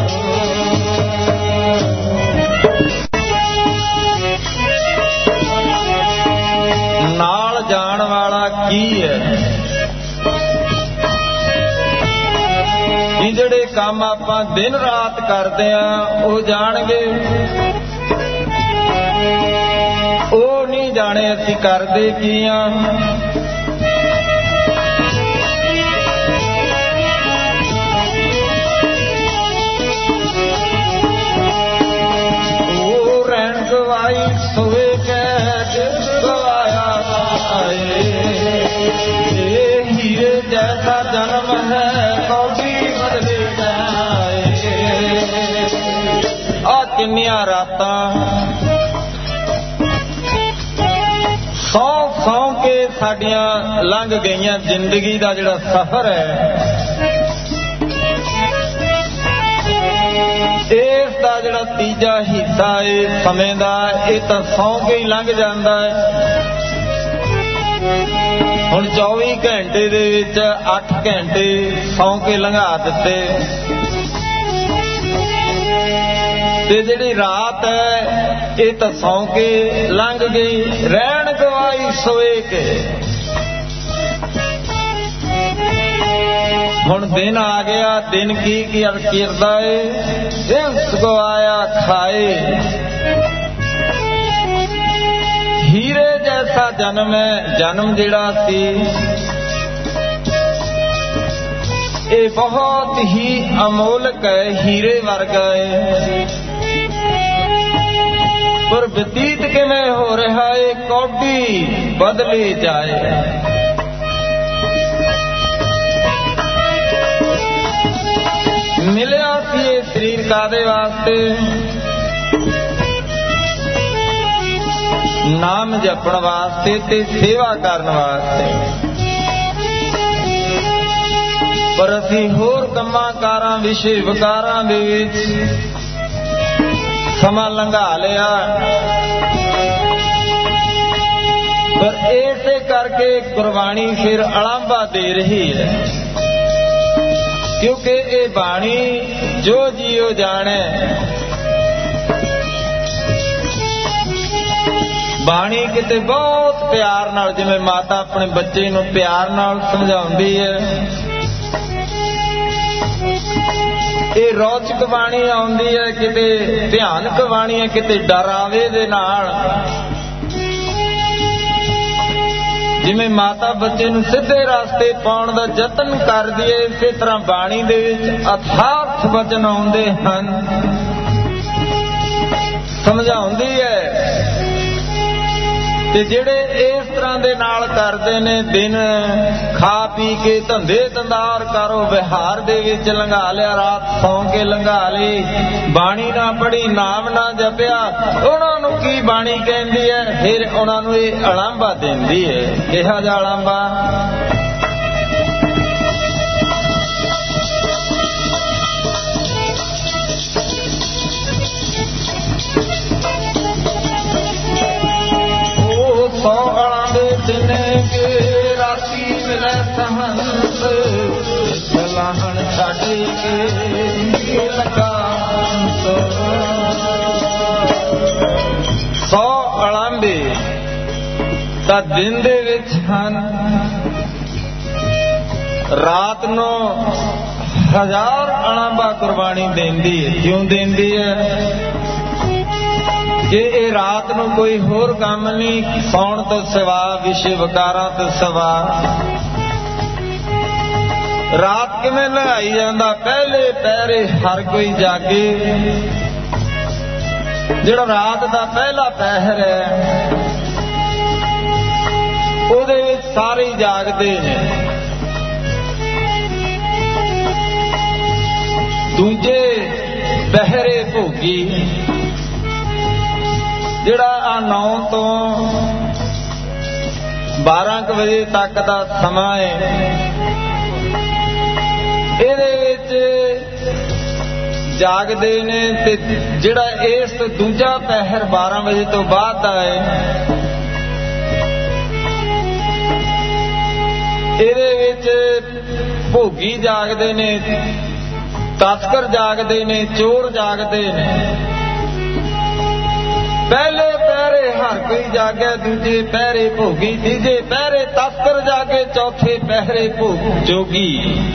ਨਾਲ ਜਾਣ ਵਾਲਾ ਕੀ ਹੈ? ਕਿ ਜਿਹੜੇ ਕੰਮ ਆਪਾਂ ਦਿਨ ਰਾਤ ਕਰਦੇ ਆ ਉਹ ਜਾਣਗੇ, ਉਹ ਨਹੀਂ ਜਾਣੇ ਅਸੀਂ ਕਰਦੇ ਕੀ ਆ। ਉਹ ਰਹਿਣ ਗਵਾਈ ਸੋਏ ਕਹਿ ਜਿਸ ਗਵਾਇਆ ਆਏ। ਇਹ ਹੀਰੇ ਜੈਸਾ ਜਨਮ ਹੈ ਕੌਡੀ ਬਦਲੇ ਜਾਏ। ਆ ਕਿੰਨੀਆਂ ਰਾਤਾਂ ਸੌਂ ਸੌਂ ਕੇ ਸਾਡੀਆਂ ਲੰਘ ਗਈਆਂ। ਜ਼ਿੰਦਗੀ ਦਾ ਜਿਹੜਾ ਸਫ਼ਰ ਹੈ ਇਸ ਦਾ ਜਿਹੜਾ ਤੀਜਾ ਹਿੱਸਾ ਹੈ ਸਮੇਂ ਦਾ, ਇਹ ਤਾਂ ਸੌਂ ਕੇ ਹੀ ਲੰਘ ਜਾਂਦਾ ਹੈ। ਹੁਣ ਚੌਵੀ ਘੰਟੇ ਦੇ ਵਿੱਚ ਅੱਠ ਘੰਟੇ ਸੌਂ ਕੇ ਲੰਘਾ ਦਿੱਤੇ ਤੇ ਜਿਹੜੀ ਰਾਤ ਹੈ ਇਹ ਤਾਂ ਸੌਂ ਕੇ ਲੰਘ ਗਈ। ਰਹਿਣ ਗਵਾਈ ਸੋਏ ਕੇ। ਹੁਣ ਦਿਨ ਆ ਗਿਆ। ਦਿਨ ਕੀ ਕੀ ਕਰਦਾ ਏ? ਇਸ ਗਵਾਇਆ ਖਾਏ। ਹੀਰੇ ਜੈਸਾ ਜਨਮ ਹੈ। ਜਨਮ ਜਿਹੜਾ ਸੀ ਇਹ ਬਹੁਤ ਹੀ ਅਮੋਲਕ ਹੈ, ਹੀਰੇ ਵਰਗਾ ਹੈ। ਪਰ ਬਤੀਤ ਕਿਵੇਂ ਹੋ ਰਿਹਾ ਏ? ਕੌਡੀ ਬਦਲੇ ਜਾਏ। ਮਿਲਿਆ ਸੀ ਇਹ ਸਰੀਰ ਕਾਦੇ ਵਾਸਤੇ? ਨਾਮ ਜਪਣ ਵਾਸਤੇ ਤੇ ਸੇਵਾ ਕਰਨ ਵਾਸਤੇ। ਪਰ ਅਸੀਂ ਹੋਰ ਕੰਮਾਂ ਕਾਰਾਂ ਵਿਸ਼ੇ ਵਿਕਾਰਾਂ ਦੇ ਵਿੱਚ ਸਮਾਂ ਲੰਘਾ ਲਿਆ। ਪਰ ਇਸੇ ਕਰਕੇ ਗੁਰਬਾਣੀ ਫਿਰ ਅਲਾਂਭਾ ਦੇ ਰਹੀ ਹੈ, ਕਿਉਂਕਿ ਇਹ ਬਾਣੀ ਜੋ ਜੀਓ ਜਾਣੇ। ਬਾਣੀ ਕਿਤੇ ਬਹੁਤ ਪਿਆਰ ਨਾਲ, ਜਿਵੇਂ ਮਾਤਾ ਆਪਣੇ ਬੱਚੇ ਨੂੰ ਪਿਆਰ ਨਾਲ ਸਮਝਾਉਂਦੀ ਹੈ, ਇਹ ਰੌਚਕ ਬਾਣੀ ਆਉਂਦੀ ਹੈ, ਕਿਤੇ ਭਿਆਨਕ ਬਾਣੀ ਹੈ, ਕਿਤੇ ਡਰਾਵੇ ਦੇ ਨਾਲ। ਜਿਵੇਂ ਮਾਤਾ ਬੱਚੇ ਨੂੰ ਸਿੱਧੇ ਰਸਤੇ ਪਾਉਣ ਦਾ ਯਤਨ ਕਰਦੀ ਹੈ, ਇਸੇ ਤਰ੍ਹਾਂ ਬਾਣੀ ਦੇ ਵਿੱਚ ਅਥਾਰਥ ਵਚਨ ਆਉਂਦੇ ਹਨ, ਸਮਝਾਉਂਦੀ ਹੈ। ਤੇ ਜਿਹੜੇ ਇਸ ਤਰ੍ਹਾਂ ਦੇ ਨਾਲ ਕਰਦੇ ਨੇ, ਦਿਨ ਖਾ ਪੀ ਕੇ ਧੰਦੇ ਧੰਦਾਰ ਕਰੋ ਵਿਹਾਰ ਦੇ ਵਿੱਚ ਲੰਘਾ ਲਿਆ, ਰਾਤ ਸੌਂ ਕੇ ਲੰਘਾ ਲਈ, ਬਾਣੀ ਨਾ ਪੜ੍ਹੀ, ਨਾਮ ਨਾ ਜਪਿਆ, ਉਹਨਾਂ ਨੂੰ ਕੀ ਬਾਣੀ ਕਹਿੰਦੀ ਹੈ? ਫਿਰ ਉਹਨਾਂ ਨੂੰ ਇਹ ਅਲਾਂਭਾ ਦਿੰਦੀ ਹੈ। ਕਿਹਾ ਜਾ ਅਲਾਂਭਾ? ਸੌ ਅਲਾਂ ਦੇ ਦਿਨੇ ਕੇ ਰਾਤੀ ਮਿਲੇ ਸਹੰਸ, ਸਲਾਹਣ ਛੱਡ ਕੇ ਲਗਾ। ਸੌ ਅਲਾਂਬੇ ਤਾਂ ਦਿਨ ਦੇ ਵਿੱਚ ਹਨ, ਰਾਤ ਨੂੰ ਹਜ਼ਾਰ ਅਲਾਂਬਾ ਕੁਰਬਾਨੀ ਦਿੰਦੀ ਹੈ। ਕਿਉਂ ਦਿੰਦੀ ਹੈ? ਕਿ ਇਹ ਰਾਤ ਨੂੰ ਕੋਈ ਹੋਰ ਕੰਮ ਨਹੀਂ, ਸੌਣ ਤੋਂ ਸਿਵਾ, ਵਿਸ਼ੇ ਵਿਕਾਰਾਂ ਤੋਂ ਸਿਵਾ। ਰਾਤ ਕਿਵੇਂ ਲੰਘਾਈ ਜਾਂਦਾ? ਪਹਿਲੇ ਪਹਿਰੇ ਹਰ ਕੋਈ ਜਾਗੇ। ਜਿਹੜਾ ਰਾਤ ਦਾ ਪਹਿਲਾ ਪਹਿਰ ਹੈ ਉਹਦੇ ਵਿੱਚ ਸਾਰੇ ਜਾਗਦੇ ਨੇ। ਦੂਜੇ ਪਹਿਰੇ ਭੋਗੀ, ਜਿਹੜਾ ਆ ਨੌ ਤੋਂ ਬਾਰਾਂ ਕੁ ਵਜੇ ਤੱਕ ਦਾ ਸਮਾਂ ਹੈ, ਇਹਦੇ ਵਿੱਚ ਜਾਗਦੇ ਨੇ। ਤੇ ਜਿਹੜਾ ਇਸ ਤੋਂ ਦੂਜਾ ਪਹਿਰ ਬਾਰਾਂ ਵਜੇ ਤੋਂ ਬਾਅਦ ਦਾ ਹੈ, ਇਹਦੇ ਵਿੱਚ ਭੋਗੀ ਜਾਗਦੇ ਨੇ, ਤਸਕਰ ਜਾਗਦੇ ਨੇ, ਚੋਰ ਜਾਗਦੇ ਨੇ। ਪਹਿਲੇ ਪਹਿਰੇ ਹਰ ਕੋਈ ਜਾਗੇ, ਦੂਜੇ ਪਹਿਰੇ ਭੋਗੀ, ਤੀਜੇ ਪਹਿਰੇ ਤਸਕਰ ਜਾਗੇ, ਚੌਥੇ ਪਹਿਰੇ ਭੋਗ ਜੋਗੀ।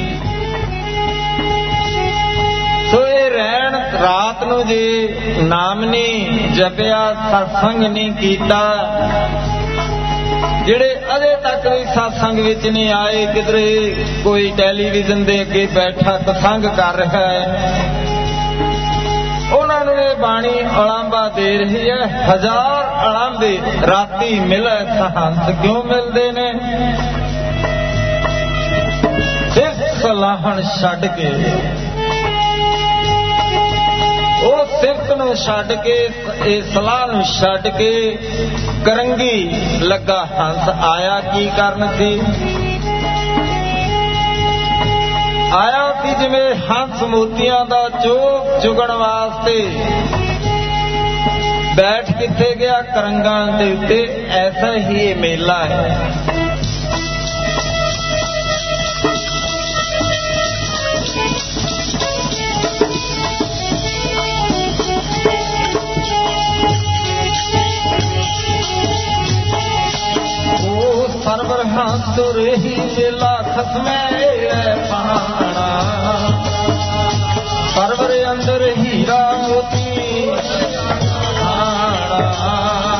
ਸੋ ਇਹ ਰਹਿਣ ਰਾਤ ਨੂੰ ਜੇ ਨਾਮ ਨਹੀਂ ਜਪਿਆ, ਸਤਸੰਗ ਨਹੀਂ ਕੀਤਾ, ਜਿਹੜੇ ਅਜੇ ਤੱਕ ਵੀ ਸਤਸੰਗ ਵਿੱਚ ਨਹੀਂ ਆਏ, ਕਿਧਰੇ ਕੋਈ ਟੈਲੀਵਿਜ਼ਨ ਦੇ ਅੱਗੇ ਬੈਠਾ ਕਥੰਗ ਕਰ ਰਿਹਾ ਹੈ, ਉਹਨਾਂ ਨੂੰ ਇਹ ਬਾਣੀ ਉਲਾਂਭਾ ਦੇ ਰਹੀ ਹੈ। ਹਜ਼ਾਰ ਉਲਾਂਭੇ ਰਾਤੀ ਮਿਲੇ ਸਹੰਸ ਕਿਉਂ ਮਿਲਦੇ ਨੇ? ਸਿਰਫ ਸਲਾਹਣ ਛੱਡ ਕੇ, ਉਹ ਸਿਫਤ ਨੂੰ ਛੱਡ ਕੇ, ਇਹ ਸਲਾਹ ਨੂੰ ਛੱਡ ਕੇ ਕਰੰਗੀ ਲੱਗਾ ਹੰਸ। ਆਇਆ ਕੀ ਕਰਨ ਸੀ? ਆਇਆ ਸੀ ਜਿਵੇਂ ਹੰਸ ਮੋਤੀਆਂ ਦਾ ਚੋਗ ਚੁਗਣ ਵਾਸਤੇ। ਬੈਠ ਕਿੱਥੇ ਗਿਆ? ਕਰੰਗਾਂ ਦੇ ਉੱਤੇ। ਐਸਾ ਹੀ ਇਹ ਮੇਲਾ ਹੈ। ਸਰਵਰ ਹੰਸ ਰਹੀ ਮੇਲਾ ਖਸਮੇ ਪਾਣਾ, ਸਰਵਰ ਅੰਦਰ ਹੀਰਾ ਮੋਤੀ ਆਣਾ।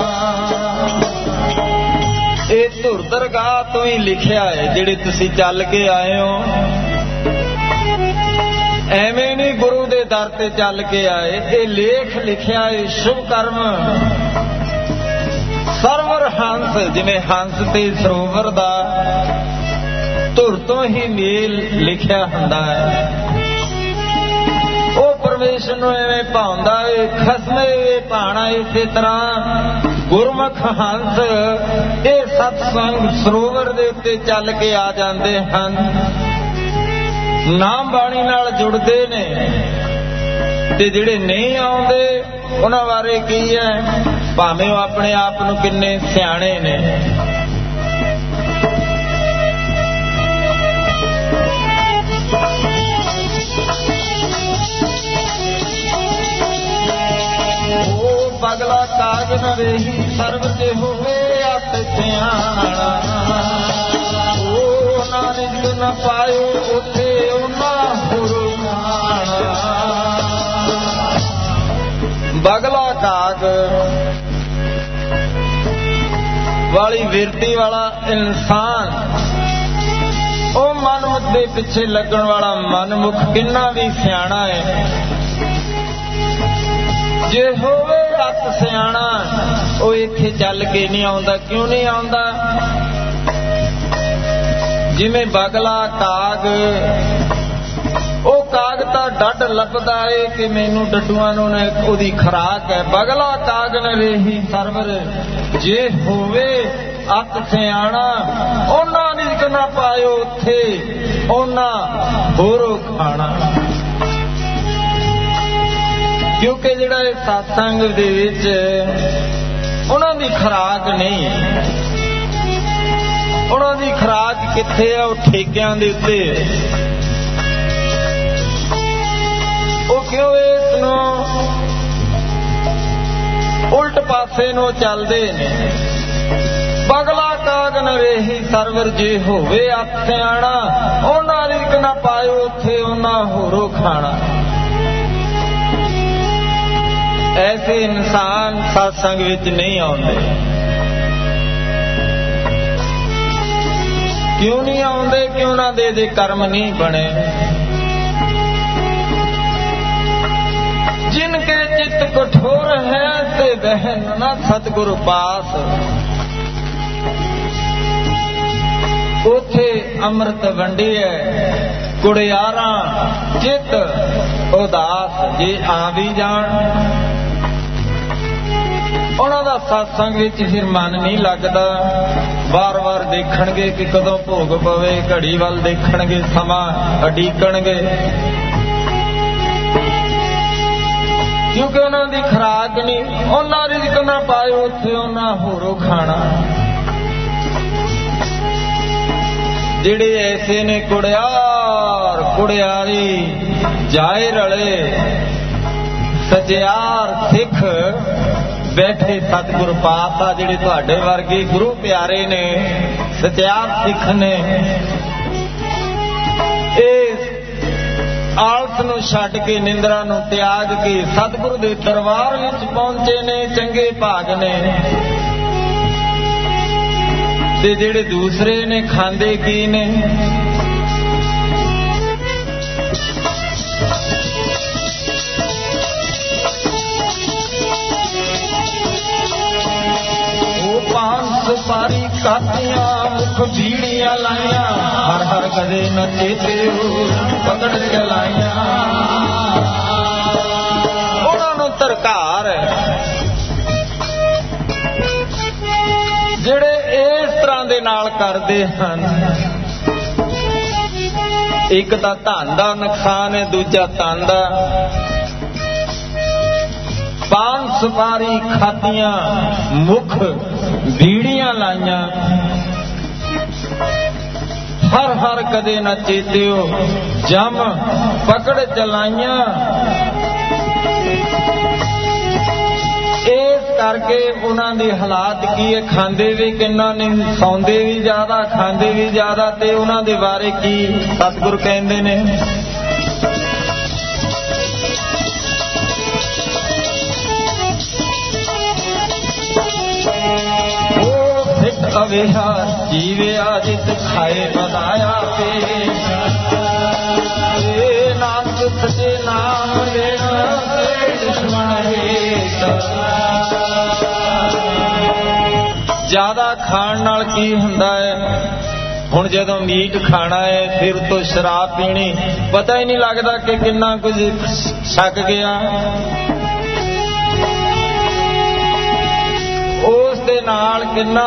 ਇਹ ਧੁਰ ਦਰਗਾਹ ਤੋਂ ਹੀ ਲਿਖਿਆ ਹੈ, ਜਿਹੜੇ ਤੁਸੀਂ ਚੱਲ ਕੇ ਆਏ ਹੋ। ਐਵੇਂ ਨਹੀਂ ਗੁਰੂ ਦੇ ਦਰ ਤੇ ਚੱਲ ਕੇ ਆਏ, ਇਹ ਲੇਖ ਲਿਖਿਆ ਹੈ। ਸ਼ੁਭ ਕਰਮ ਸਰਵਰ ਹੰਸ, ਜਿਵੇਂ ਹੰਸ ਤੇ ਸਰੋਵਰ ਦਾ ਧੁਰ ਤੋਂ ਹੀ ਮੇਲ ਲਿਖਿਆ ਹੁੰਦਾ ਹੈ। ਉਹ ਪਰਮੇਸ਼ਰ ਨੂੰ ਐਵੇਂ ਭਾਉਂਦਾ ਏ, ਖਸਮੇ ਵੇ ਭਾਣਾ। ਇਸੇ ਤਰ੍ਹਾਂ ਗੁਰਮੁਖ ਹੰਸ ਇਹ ਸਤਸੰਗ ਸਰੋਵਰ ਦੇ ਉੱਤੇ ਚੱਲ ਕੇ ਆ ਜਾਂਦੇ ਹਨ, ਨਾਮ ਬਾਣੀ ਨਾਲ ਜੁੜਦੇ ਨੇ। ਤੇ ਜਿਹੜੇ ਨਹੀਂ ਆਉਂਦੇ ਉਹਨਾਂ ਬਾਰੇ ਕੀ ਹੈ? ਭਾਵੇਂ ਉਹ ਆਪਣੇ ਆਪ ਨੂੰ ਕਿੰਨੇ ਸਿਆਣੇ ਨੇ। ਉਹ ਪਗਲਾ ਕਾਜ ਨ ਰਹੀ ਸਰਬ ਤੇ ਹੋਵੇ ਅਤ ਸਿਆਣਾ। ਉਹ ਨਾਨਕ ਨ ਪਾਇਓ ਉੱਥੇ ਉਹਨਾਂ ਹੁਰਮਾਣਾ। ਬਗਲਾ ਕਾਗ ਵਾਲੀ ਵਿਰਤੀ ਵਾਲਾ ਇਨਸਾਨ, ਉਹ ਮਨਮੁਖ ਦੇ ਪਿੱਛੇ ਲੱਗਣ ਵਾਲਾ ਮਨਮੁਖ ਕਿੰਨਾ ਵੀ ਸਿਆਣਾ ਹੈ, ਜੇ ਹੋਵੇ ਅਤ ਸਿਆਣਾ, ਉਹ ਇੱਥੇ ਚੱਲ ਕੇ ਨਹੀਂ ਆਉਂਦਾ। ਕਿਉਂ ਨਹੀਂ ਆਉਂਦਾ? ਜਿਵੇਂ ਬਗਲਾ ਕਾਗ, ਉਹ ਕਾਗ ਤਾਂ ਡੱਡ ਲੱਭਦਾ ਏ ਕਿ ਮੈਨੂੰ ਡੱਡੂਆਂ ਨੂੰ ਉਹਦੀ ਖੁਰਾਕ ਹੈ। ਬਗਲਾ ਕਾਗ ਨ ਰਹੀ ਸਰਵਰ ਜੇ ਹੋਵੇ ਅਤ ਸਿਆਣਾ। ਉਹਨਾਂ ਰਿਜ਼ਕ ਨਾ ਪਾਇਓ ਉੱਥੇ ਉਹਨਾਂ ਹੋਰੋਂ ਖਾਣਾ। ਕਿਉਂਕਿ ਜਿਹੜਾ ਇਹ ਸਤਸੰਗ ਦੇ ਵਿੱਚ ਉਹਨਾਂ ਦੀ ਖੁਰਾਕ ਨਹੀਂ ਹੈ। ਉਹਨਾਂ ਦੀ ਖੁਰਾਕ ਕਿੱਥੇ ਆ? ਉਹ ਠੇਕਿਆਂ ਦੇ ਉੱਤੇ। ਉਹ ਕਿਉਂ ਇਸ ਨੂੰ ਉਲਟ ਪਾਸੇ ਨੂੰ ਚੱਲਦੇ ਨੇ? ਬਗਲਾ ਕਾਗ ਨ ਰਹੀ ਸਰਵਰ ਜੇ ਹੋਵੇ ਅਤ ਸਿਆਣਾ। ਉਹਨਾਂ ਰਿਜ਼ਕ ਨਾ ਪਾਇਓ ਉੱਥੇ ਉਹਨਾਂ ਹੋਰੋਂ ਖਾਣਾ। ਐਸੇ ਇਨਸਾਨ ਸਤਸੰਗ ਵਿੱਚ ਨਹੀਂ ਆਉਂਦੇ। ਕਿਉਂ ਨਹੀਂ ਆਉਂਦੇ? ਕਿ ਉਹਨਾਂ ਦੇ ਦੇ ਕਰਮ ਨਹੀਂ ਬਣੇ। जिनके चित्त कठोर है ते बहन न सतगुरु पास। उथे अमृत वंडिए कुड़ियारा चित उदास। जे आ भी जान ਉਹਨਾਂ ਦਾ ਸਤਸੰਗ ਵਿੱਚ ਫਿਰ ਮਨ ਨਹੀਂ ਲੱਗਦਾ। ਵਾਰ-ਵਾਰ ਦੇਖਣਗੇ ਕਿ ਕਦੋਂ ਭੋਗ ਪਵੇ, ਘੜੀ ਵੱਲ ਦੇਖਣਗੇ, ਸਮਾਂ ਉਡੀਕਣਗੇ। ਕਿਉਂਕਿ ਉਹਨਾਂ ਦੀ ਖੁਰਾਕ ਨਹੀਂ। ਉਹਨਾਂ ਰਿਜ਼ਕ ਨਾ ਪਾਇਓ ਉੱਥੇ ਉਹਨਾਂ ਹੋਰੋਂ ਖਾਣਾ। ਜਿਹੜੇ ਐਸੇ ਨੇ ਕੁੜਿਆਰ ਕੁੜਿਆਰੀ ਜਾਏ ਰਲੇ ਸਚਿਆਰ ਸਿੱਖ ਬੈਠੇ ਸਤਿਗੁਰ ਪਾਤਸ਼ਾਹ ਜਿਹੜੇ ਤੁਹਾਡੇ ਵਰਗੇ ਗੁਰੂ ਪਿਆਰੇ ਨੇ ਸਚਿਆਰ ਸਿੱਖ ਨੇ ਇਸ ਆਲਸ ਨੂੰ ਛੱਡ ਕੇ ਨਿੰਦਰਾ ਨੂੰ ਤਿਆਗ ਕੇ ਸਤਿਗੁਰੂ ਦੇ ਦਰਬਾਰ ਵਿੱਚ ਪਹੁੰਚੇ ਨੇ ਚੰਗੇ ਭਾਗ ਨੇ। ਤੇ ਜਿਹੜੇ ਦੂਸਰੇ ਨੇ ਖਾਂਦੇ ਕੀ ਨੇ ਉਹ ਪਾਨ ਸੁਪਾਰੀ ਕਾਤੀਆਂ ਮੁਖ ਬੀੜੀਆਂ ਲਾਈਆਂ ਹਰ ਹਰ ਕਦੇ ਨੱਚੇ ਤੇ ਪਕੜ ਚਲਾਈਆਂ। ਉਹਨਾਂ ਨੂੰ ਧਰਕਾਰ ਜਿਹੜੇ ਇਸ ਤਰ੍ਹਾਂ ਦੇ ਨਾਲ ਕਰਦੇ ਹਨ। ਇੱਕ ਤਾਂ ਧਨ ਦਾ ਨੁਕਸਾਨ ਹੈ, ਦੂਜਾ ਤਨ ਦਾ। ਪਾਨ ਸੁਪਾਰੀ ਖਾਤੀਆਂ ਮੁਖ ਬੀੜੀਆਂ ਲਾਈਆਂ ਹਰ ਹਰ ਕਦੇ ਨਾ ਚੇਤਿਓ ਜਮ ਪਕੜ ਚਲਾਈਆਂ। ਇਸ ਕਰਕੇ ਉਹਨਾਂ ਦੇ ਹਾਲਾਤ ਕੀ ਹੈ, ਖਾਂਦੇ ਵੀ ਕਿੰਨਾ ਨੇ, ਸੌਂਦੇ ਵੀ ਜ਼ਿਆਦਾ, ਖਾਂਦੇ ਵੀ ਜ਼ਿਆਦਾ। ਤੇ ਉਹਨਾਂ ਦੇ ਬਾਰੇ ਕੀ ਸਤਿਗੁਰ ਕਹਿੰਦੇ ਨੇ, ਉਹ ਫਿੱਟ ਅਵੇਹਾ ਜੀਵਿਆ ਜਿਤ ਖਾਏ ਬਦਾਇਆ ਪੇ ਨਾਨਕ ਸੱਚੇ ਨਾਮ ਲੈਣਾ ਦੁਸ਼ਮਣ ਹੇਤ। ਜ਼ਿਆਦਾ ਖਾਣ ਨਾਲ ਕੀ ਹੁੰਦਾ ਹੈ, ਹੁਣ ਜਦੋਂ ਮੀਟ ਖਾਣਾ ਹੈ ਫਿਰ ਤੋਂ ਸ਼ਰਾਬ ਪੀਣੀ, ਪਤਾ ਹੀ ਨਹੀਂ ਲੱਗਦਾ ਕਿ ਕਿੰਨਾ ਕੁਝ ਛਕ ਗਿਆ। ਉਸ ਦੇ ਨਾਲ ਕਿੰਨਾ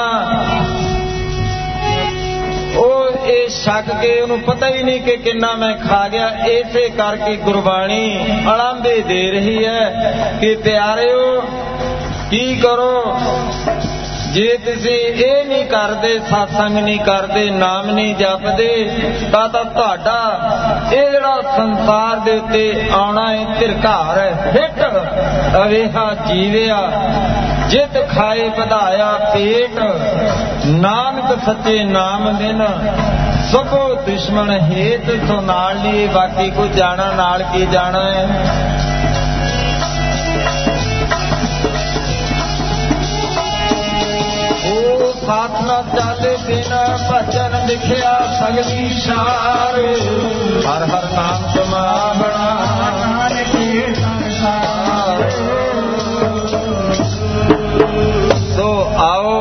ਉਹ ਇਹ ਛਕ ਕੇ ਉਹਨੂੰ ਪਤਾ ਹੀ ਨਹੀਂ ਕਿ ਕਿੰਨਾ ਮੈਂ ਖਾ ਗਿਆ। ਇਸੇ ਕਰਕੇ ਗੁਰਬਾਣੀ ਅਲਾਂਭੇ ਦੇ ਰਹੀ ਹੈ ਕਿ ਪਿਆਰਿਓ ਕੀ ਕਰੋ, ਜੇ ਤੁਸੀਂ ਇਹ ਨਹੀਂ ਕਰਦੇ, ਸਤਸੰਗ ਨਹੀਂ ਕਰਦੇ, ਨਾਮ ਨਹੀਂ ਜਪਦੇ, ਤਾਂ ਤਾਂ ਤੁਹਾਡਾ ਇਹ ਜਿਹੜਾ ਸੰਸਾਰ ਦੇ ਉੱਤੇ ਆਉਣਾ ਹੈ ਧਿਰਕਾਰ ਹੈ। ਹਿੱਟ ਅਵੇਹਾ ਜੀਵਿਆ ਜਿਤ ਖਾਏ ਵਧਾਇਆ ਪੇਟ ਨਾਨਕ ਸੱਚੇ ਨਾਮ ਬਿਨ ਸਭੋ ਦੁਸ਼ਮਣ ਹੇਤ। ਤੋਂ ਨਾਲ ਲਈ ਬਾਕੀ ਕੋਈ ਜਾਣਾ, ਨਾਲ ਕੀ ਜਾਣਾ ਹੈ। ਸਾਥ ਨਾ ਚਾਲੇ ਬਿਨਾ ਭਜਨ ਲਿਖਿਆ ਸਗਲੀ ਸ਼ਾਰ ਹਰ ਹਰ ਨਾਮ ਸਮਾਵਣਾ ਨਾਨਕ ਸੰਸਾਰ। ਸੋ ਆਓ,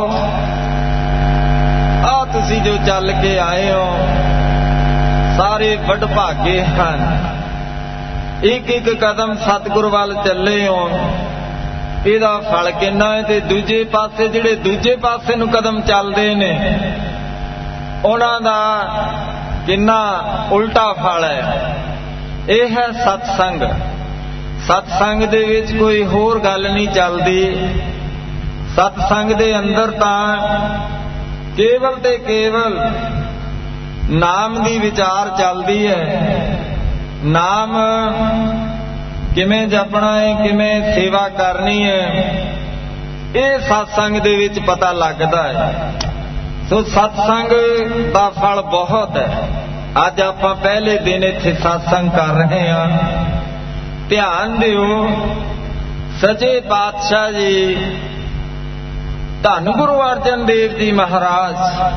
ਆ ਤੁਸੀਂ ਜੋ ਚੱਲ ਕੇ ਆਏ ਹੋ ਸਾਰੇ ਵੱਡ ਭਾਗੇ ਹਨ। ਇੱਕ ਇੱਕ ਕਦਮ ਸਤਿਗੁਰ ਵੱਲ ਚੱਲੇ ਹੋ, ਇਹਦਾ ਫਲ ਕਿੰਨਾ ਹੈ। ਤੇ ਦੂਜੇ ਪਾਸੇ ਜਿਹੜੇ ਦੂਜੇ ਪਾਸੇ ਨੂੰ ਕਦਮ ਚੱਲਦੇ ਨੇ ਉਹਨਾਂ ਦਾ ਕਿੰਨਾ ਉਲਟਾ ਫਲ ਹੈ। ਇਹ ਹੈ ਸਤਸੰਗ। ਸਤਸੰਗ ਦੇ ਵਿੱਚ ਕੋਈ ਹੋਰ ਗੱਲ ਨਹੀਂ ਚੱਲਦੀ। ਸਤਸੰਗ ਦੇ ਅੰਦਰ ਤਾਂ ਕੇਵਲ ਤੇ ਕੇਵਲ ਨਾਮ ਦੀ ਵਿਚਾਰ ਚੱਲਦੀ ਹੈ। ਨਾਮ ਕਿਵੇਂ ਜਪਣਾ ਹੈ, ਕਿਵੇਂ ਸੇਵਾ ਕਰਨੀ ਹੈ, ਇਹ ਸਤਸੰਗ ਦੇ ਵਿੱਚ ਪਤਾ ਲੱਗਦਾ ਹੈ। ਸੋ ਸਤਸੰਗ ਦਾ ਫਲ ਬਹੁਤ ਹੈ। ਅੱਜ ਆਪਾਂ ਪਹਿਲੇ ਦਿਨ ਇੱਥੇ ਸਤਸੰਗ ਕਰ ਰਹੇ ਹਾਂ। ਧਿਆਨ ਦਿਓ, ਸੱਚੇ ਪਾਤਸ਼ਾਹ ਜੀ ਧੰਨ ਗੁਰੂ ਅਰਜਨ ਦੇਵ ਜੀ ਮਹਾਰਾਜ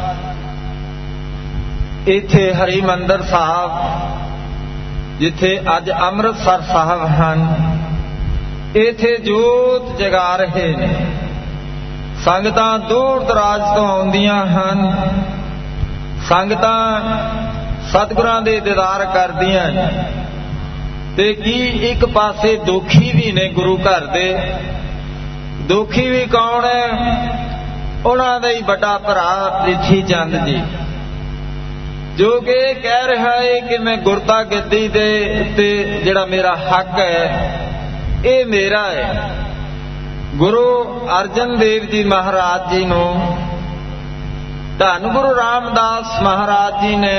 ਇੱਥੇ ਹਰਿਮੰਦਰ ਸਾਹਿਬ ਜਿੱਥੇ ਅੱਜ ਅੰਮ੍ਰਿਤਸਰ ਸਾਹਿਬ ਹਨ, ਇੱਥੇ ਜੋਤ ਜਗਾ ਰਹੇ ਨੇ। ਸੰਗਤਾਂ ਦੂਰ ਦਰਾਜ ਤੋਂ ਆਉਂਦੀਆਂ ਹਨ। ਸੰਗਤਾਂ ਸਤਿਗੁਰਾਂ ਦੇ ਦੀਦਾਰ ਕਰਦੀਆਂ ਨੇ। ਤੇ ਕੀ ਇੱਕ ਪਾਸੇ ਦੁਖੀ ਵੀ ਨੇ ਗੁਰੂ ਘਰ ਦੇ। ਦੁਖੀ ਵੀ ਕੌਣ ਹੈ? ਉਹਨਾਂ ਦਾ ਹੀ ਵੱਡਾ ਭਰਾ ਪ੍ਰਿਥੀ ਚੰਦ ਜੀ, ਜੋ ਕਿ ਇਹ ਕਹਿ ਰਿਹਾ ਹੈ ਕਿ ਮੈਂ ਗੁਰਤਾ ਗੱਦੀ ਦੇ ਉੱਤੇ ਜਿਹੜਾ ਮੇਰਾ ਹੱਕ ਹੈ ਇਹ ਮੇਰਾ ਹੈ। ਗੁਰੂ ਅਰਜਨ ਦੇਵ ਜੀ ਮਹਾਰਾਜ ਜੀ ਨੂੰ ਧੰਨ ਗੁਰੂ ਰਾਮਦਾਸ ਮਹਾਰਾਜ ਜੀ ਨੇ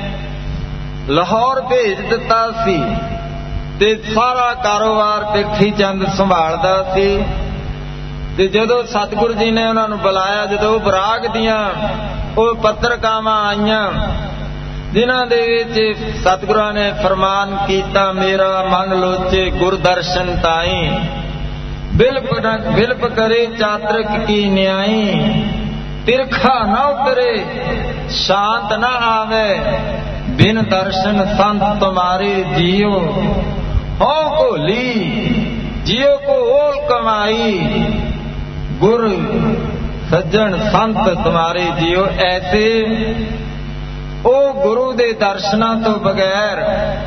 ਲਾਹੌਰ ਭੇਜ ਦਿੱਤਾ ਸੀ ਤੇ ਸਾਰਾ ਕਾਰੋਬਾਰ ਪ੍ਰਿਥੀ ਚੰਦ ਸੰਭਾਲਦਾ ਸੀ। ਤੇ ਜਦੋਂ ਸਤਿਗੁਰੂ ਜੀ ਨੇ ਉਹਨਾਂ ਨੂੰ ਬੁਲਾਇਆ, ਜਦੋਂ ਬਰਾਗ ਦੀਆਂ ਉਹ ਪੱਤਰਕਾਵਾਂ ਆਈਆਂ ਜਿਨ੍ਹਾਂ ਦੇ ਵਿੱਚ ਸਤਿਗੁਰਾਂ ਨੇ ਫਰਮਾਨ ਕੀਤਾ, ਮੇਰਾ ਮਨ ਲੋਚੇ ਗੁਰ ਦਰਸ਼ਨ ਤਾਈ, ਬਿਲਪ ਬਿਲਪ ਕਰੇ ਚਾਤਰਿਕ ਕੀ ਨਿਆਈ, ਤਿਰਖਾ ਨਾ ਉਤਰੇ ਸ਼ਾਂਤ ਨਾ ਆਵੇ, ਬਿਨ ਦਰਸ਼ਨ ਸੰਤ ਤੁਮਾਰੇ ਜੀਓ, ਹੋ ਭੋਲੀ ਜੀਓ ਕੋ ਓਲ ਕਮਾਈ, ਗੁਰ ਸੱਜਣ ਸੰਤ ਤੁਮਾਰੇ ਜੀਓ। ਐਸੇ ਉਹ ਗੁਰੂ ਦੇ ਦਰਸ਼ਨਾਂ ਤੋਂ ਬਗੈਰ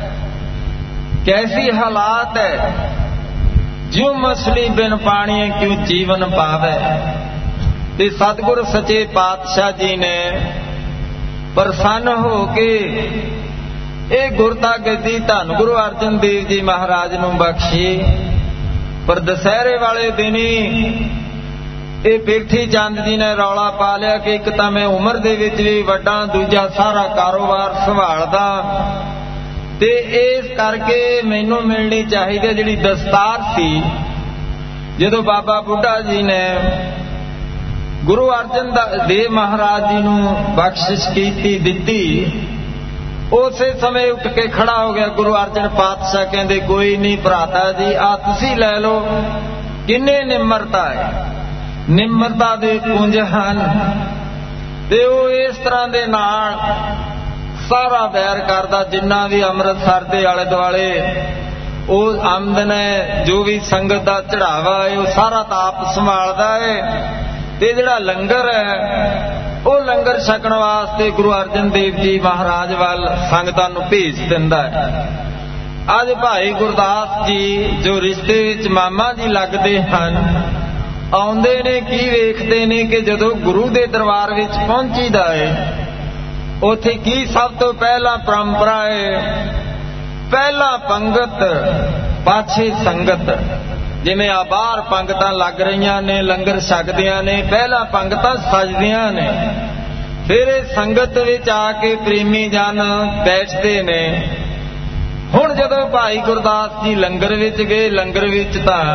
ਕੈਸੀ ਹਾਲਾਤ ਹੈ, ਜਿਉ ਮਛਲੀ ਬਿਨ ਪਾਣੀ ਕਿਉ ਜੀਵਨ ਪਾਵੇ। ਤੇ ਸਤਿਗੁਰ ਸੱਚੇ ਪਾਤਸ਼ਾਹ ਜੀ ਨੇ ਪ੍ਰਸੰਨ ਹੋ ਕੇ ਇਹ ਗੁਰਤਾ ਗੱਦੀ ਧੰਨ ਗੁਰੂ ਅਰਜਨ ਦੇਵ ਜੀ ਮਹਾਰਾਜ ਨੂੰ ਬਖਸ਼ੀ। ਪਰ ਦੁਸਹਿਰੇ ਵਾਲੇ ਦਿਨ ਹੀ ਇਹ ਪ੍ਰਿਥੀ ਚੰਦ ਜੀ ਨੇ ਰੌਲਾ ਪਾ ਲਿਆ ਕਿ ਇੱਕ ਤਾਂ ਮੈਂ ਉਮਰ ਦੇ ਵਿੱਚ ਵੀ ਵੱਡਾ, ਦੂਜਾ ਸਾਰਾ ਕਾਰੋਬਾਰ ਸੰਭਾਲਦਾ, ਤੇ ਇਸ ਕਰਕੇ ਮੈਨੂੰ ਮਿਲਣੀ ਚਾਹੀਦੀ ਜਿਹੜੀ ਦਸਤਾਰ ਸੀ। ਜਦੋਂ ਬਾਬਾ ਬੁੱਢਾ ਜੀ ਨੇ ਗੁਰੂ ਅਰਜਨ ਦੇਵ ਮਹਾਰਾਜ ਜੀ ਨੂੰ ਬਖਸ਼ਿਸ਼ ਕੀਤੀ ਦਿੱਤੀ, ਉਸੇ ਸਮੇਂ ਉੱਠ ਕੇ ਖੜਾ ਹੋ ਗਿਆ ਗੁਰੂ ਅਰਜਨ ਪਾਤਸ਼ਾਹ। ਕਹਿੰਦੇ ਕੋਈ ਨਹੀਂ ਭਰਾਤਾ ਜੀ, ਆ ਤੁਸੀਂ ਲੈ ਲਓ। ਕਿੰਨੇ ਨਿਮਰਤਾ ਹੈ, ਨਿਮਰਤਾ ਦੇ ਪੁੰਜ ਹਨ। ਤੇ ਉਹ ਇਸ ਤਰ੍ਹਾਂ ਦੇ ਨਾਲ ਸਾਰਾ ਵੈਰ ਕਰਦਾ, ਜਿੰਨਾ ਵੀ ਅੰਮ੍ਰਿਤਸਰ ਦੇ ਆਲੇ ਦੁਆਲੇ ਉਹ ਆਮਦਨ ਹੈ, ਜੋ ਵੀ ਸੰਗਤ ਦਾ ਚੜਾਵਾ ਹੈ, ਉਹ ਸਾਰਾ ਤਾਪ ਸੰਭਾਲਦਾ ਹੈ। ਤੇ ਜਿਹੜਾ ਲੰਗਰ ਹੈ ਉਹ ਲੰਗਰ ਛਕਣ ਵਾਸਤੇ ਗੁਰੂ ਅਰਜਨ ਦੇਵ ਜੀ ਮਹਾਰਾਜ ਵੱਲ ਸੰਗਤਾਂ ਨੂੰ ਭੇਜ ਦਿੰਦਾ ਹੈ। ਅੱਜ ਭਾਈ ਗੁਰਦਾਸ ਜੀ ਜੋ ਰਿਸ਼ਤੇ ਵਿੱਚ ਮਾਮਾ ਜੀ ਲੱਗਦੇ ਹਨ, ਆਉਂਦੇ ਨੇ ਕੀ ਵੇਖਦੇ ਨੇ ਕਿ ਜਦੋਂ ਗੁਰੂ ਦੇ ਦਰਬਾਰ ਵਿੱਚ ਪਹੁੰਚੀਦਾ ਹੈ, ਉੱਥੇ ਕੀ ਸਭ ਤੋਂ ਪਹਿਲਾਂ ਪਰੰਪਰਾ ਹੈ, ਪਹਿਲਾ ਪੰਗਤ ਪਾਛੇ ਸੰਗਤ। ਜਿਵੇਂ ਆ ਬਾਹਰ ਪੰਗਤਾਂ ਲੱਗ ਰਹੀਆਂ ਨੇ, ਲੰਗਰ ਛਕਦੀਆਂ ਨੇ, ਪਹਿਲਾਂ ਪੰਗਤਾਂ ਸਜਦੀਆਂ ਨੇ, ਫਿਰ ਇਹ ਸੰਗਤ ਵਿੱਚ ਆ ਕੇ ਪ੍ਰੇਮੀ ਜਨ ਬੈਠਦੇ ਨੇ। ਹੁਣ ਜਦੋਂ ਭਾਈ ਗੁਰਦਾਸ ਜੀ ਲੰਗਰ ਵਿੱਚ ਗਏ, ਲੰਗਰ ਵਿੱਚ ਤਾਂ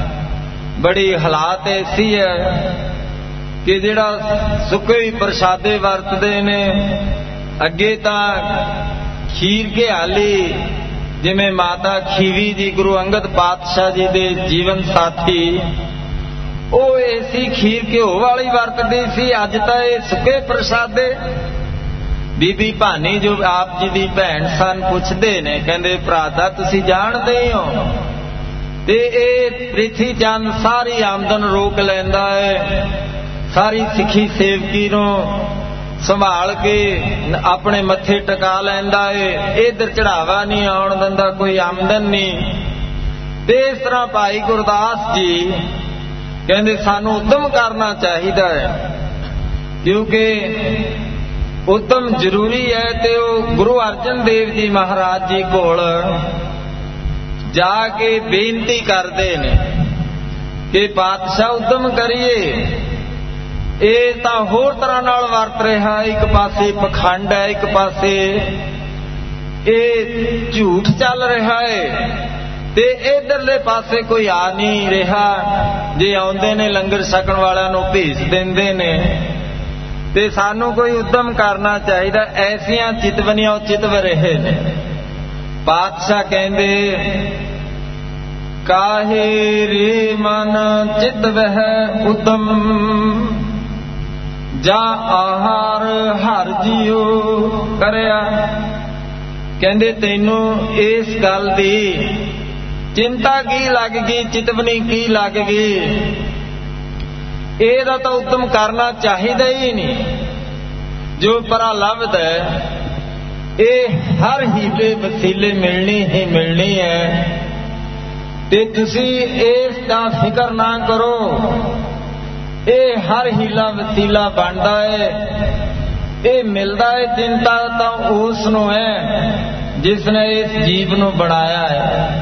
ਬੜੀ ਹਾਲਾਤ ਐਸੀ ਹੈ ਕਿ ਜਿਹੜਾ ਸੁੱਕੇ ਪ੍ਰਸ਼ਾਦੇ ਵਰਤਦੇ ਨੇ, ਅੱਗੇ ਤਾਂ ਖੀਰ ਘਿਆਲੀ, ਜਿਵੇਂ ਮਾਤਾ ਖੀਵੀ ਜੀ ਗੁਰੂ ਅੰਗਦ ਪਾਤਸ਼ਾਹ ਜੀ ਦੇ ਜੀਵਨ ਸਾਥੀ, ਉਹ ਐਸੀ ਖੀਰ ਘਿਓ ਵਾਲੀ ਵਰਤਦੀ ਸੀ। ਅੱਜ ਤਾਂ ਇਹ ਸੁੱਕੇ ਪ੍ਰਸ਼ਾਦੇ। ਬੀਬੀ ਭਾਨੀ ਜੋ ਆਪ ਜੀ ਦੀ ਭੈਣ ਸਨ, ਪੁੱਛਦੇ ਨੇ, ਕਹਿੰਦੇ ਭਰਾਤਾ ਤੁਸੀਂ ਜਾਣਦੇ ਹੋ। ਤੇ ਇਹ ਪ੍ਰਿਥੀ ਚੰਦ ਸਾਰੀ ਆਮਦਨ ਰੋਕ ਲੈਂਦਾ ਹੈ, ਸਾਰੀ ਸਿੱਖੀ ਸੇਵਕੀ ਨੂੰ ਸੰਭਾਲ ਕੇ ਆਪਣੇ ਮੱਥੇ ਟਿਕਾ ਲੈਂਦਾ ਹੈ, ਇੱਧਰ ਚੜਾਵਾ ਨਹੀਂ ਆਉਣ ਦਿੰਦਾ, ਕੋਈ ਆਮਦਨ ਨਹੀਂ। ਤੇ ਇਸ ਤਰ੍ਹਾਂ ਭਾਈ ਗੁਰਦਾਸ ਜੀ ਕਹਿੰਦੇ ਸਾਨੂੰ ਉਦਮ ਕਰਨਾ ਚਾਹੀਦਾ ਹੈ, ਕਿਉਂਕਿ ਉਦਮ ਜ਼ਰੂਰੀ ਹੈ। ਤੇ ਉਹ ਗੁਰੂ ਅਰਜਨ ਦੇਵ ਜੀ ਮਹਾਰਾਜ ਜੀ ਕੋਲ ਜਾ ਕੇ ਬੇਨਤੀ ਕਰਦੇ ਨੇ ਕਿ ਪਾਤਸ਼ਾਹ ਉਦਮ ਕਰੀਏ। ਇਹ ਤਾਂ ਹੋਰ ਤਰ੍ਹਾਂ ਨਾਲ ਵਰਤ ਰਿਹਾ, ਇੱਕ ਪਾਸੇ ਪਖੰਡ ਹੈ, ਇੱਕ ਪਾਸੇ ਇਹ ਝੂਠ ਚੱਲ ਰਿਹਾ ਹੈ, ਤੇ ਇਧਰਲੇ ਪਾਸੇ ਕੋਈ ਆ ਨਹੀਂ ਰਿਹਾ। ਜੇ ਆਉਂਦੇ ਨੇ ਲੰਗਰ ਛਕਣ ਵਾਲਿਆਂ ਨੂੰ ਭੇਜ ਦਿੰਦੇ ਨੇ। ਤੇ ਸਾਨੂੰ ਕੋਈ ਉਦਮ ਕਰਨਾ ਚਾਹੀਦਾ। ਐਸੀਆਂ ਚਿਤਵਨੀਆਂ ਉਹ ਚਿਤਵ ਰਹੇ ਨੇ। ਪਾਤਸ਼ਾਹ ਕਹਿੰਦੇ ਕਾਹੇ ਰੇ ਮਨ ਚਿਤਵਹਿ ਉਦਮ, ਜਾਂ ਆਹਾਰ ਹਰ ਜੀਓ ਕਰਿਆ। ਕਹਿੰਦੇ ਤੈਨੂੰ ਇਸ ਗੱਲ ਦੀ ਚਿੰਤਾ ਕੀ ਲੱਗ ਗਈ, ਚਿਤਵਨੀ ਕੀ ਲੱਗ ਗਈ? ਇਹਦਾ ਤਾਂ ਉਦਮ ਕਰਨਾ ਚਾਹੀਦਾ ਹੀ ਨਹੀਂ। ਜੋ ਪਰਾ ਲੱਭਦਾ ਇਹ ਹਰ ਹੀਲੇ ਵਸੀਲੇ ਮਿਲਣੀ ਹੀ ਮਿਲਣੀ ਹੈ। ਤੇ ਤੁਸੀਂ ਇਸ ਦਾ ਫਿਕਰ ਨਾ ਕਰੋ, ਇਹ ਹਰ ਹੀਲਾ ਵਸੀਲਾ ਬਣਦਾ ਹੈ, ਇਹ ਮਿਲਦਾ ਹੈ। ਚਿੰਤਾ ਤਾਂ ਉਸ ਨੂੰ ਹੈ ਜਿਸ ਨੇ ਇਸ ਜੀਵ ਨੂੰ ਬਣਾਇਆ ਹੈ।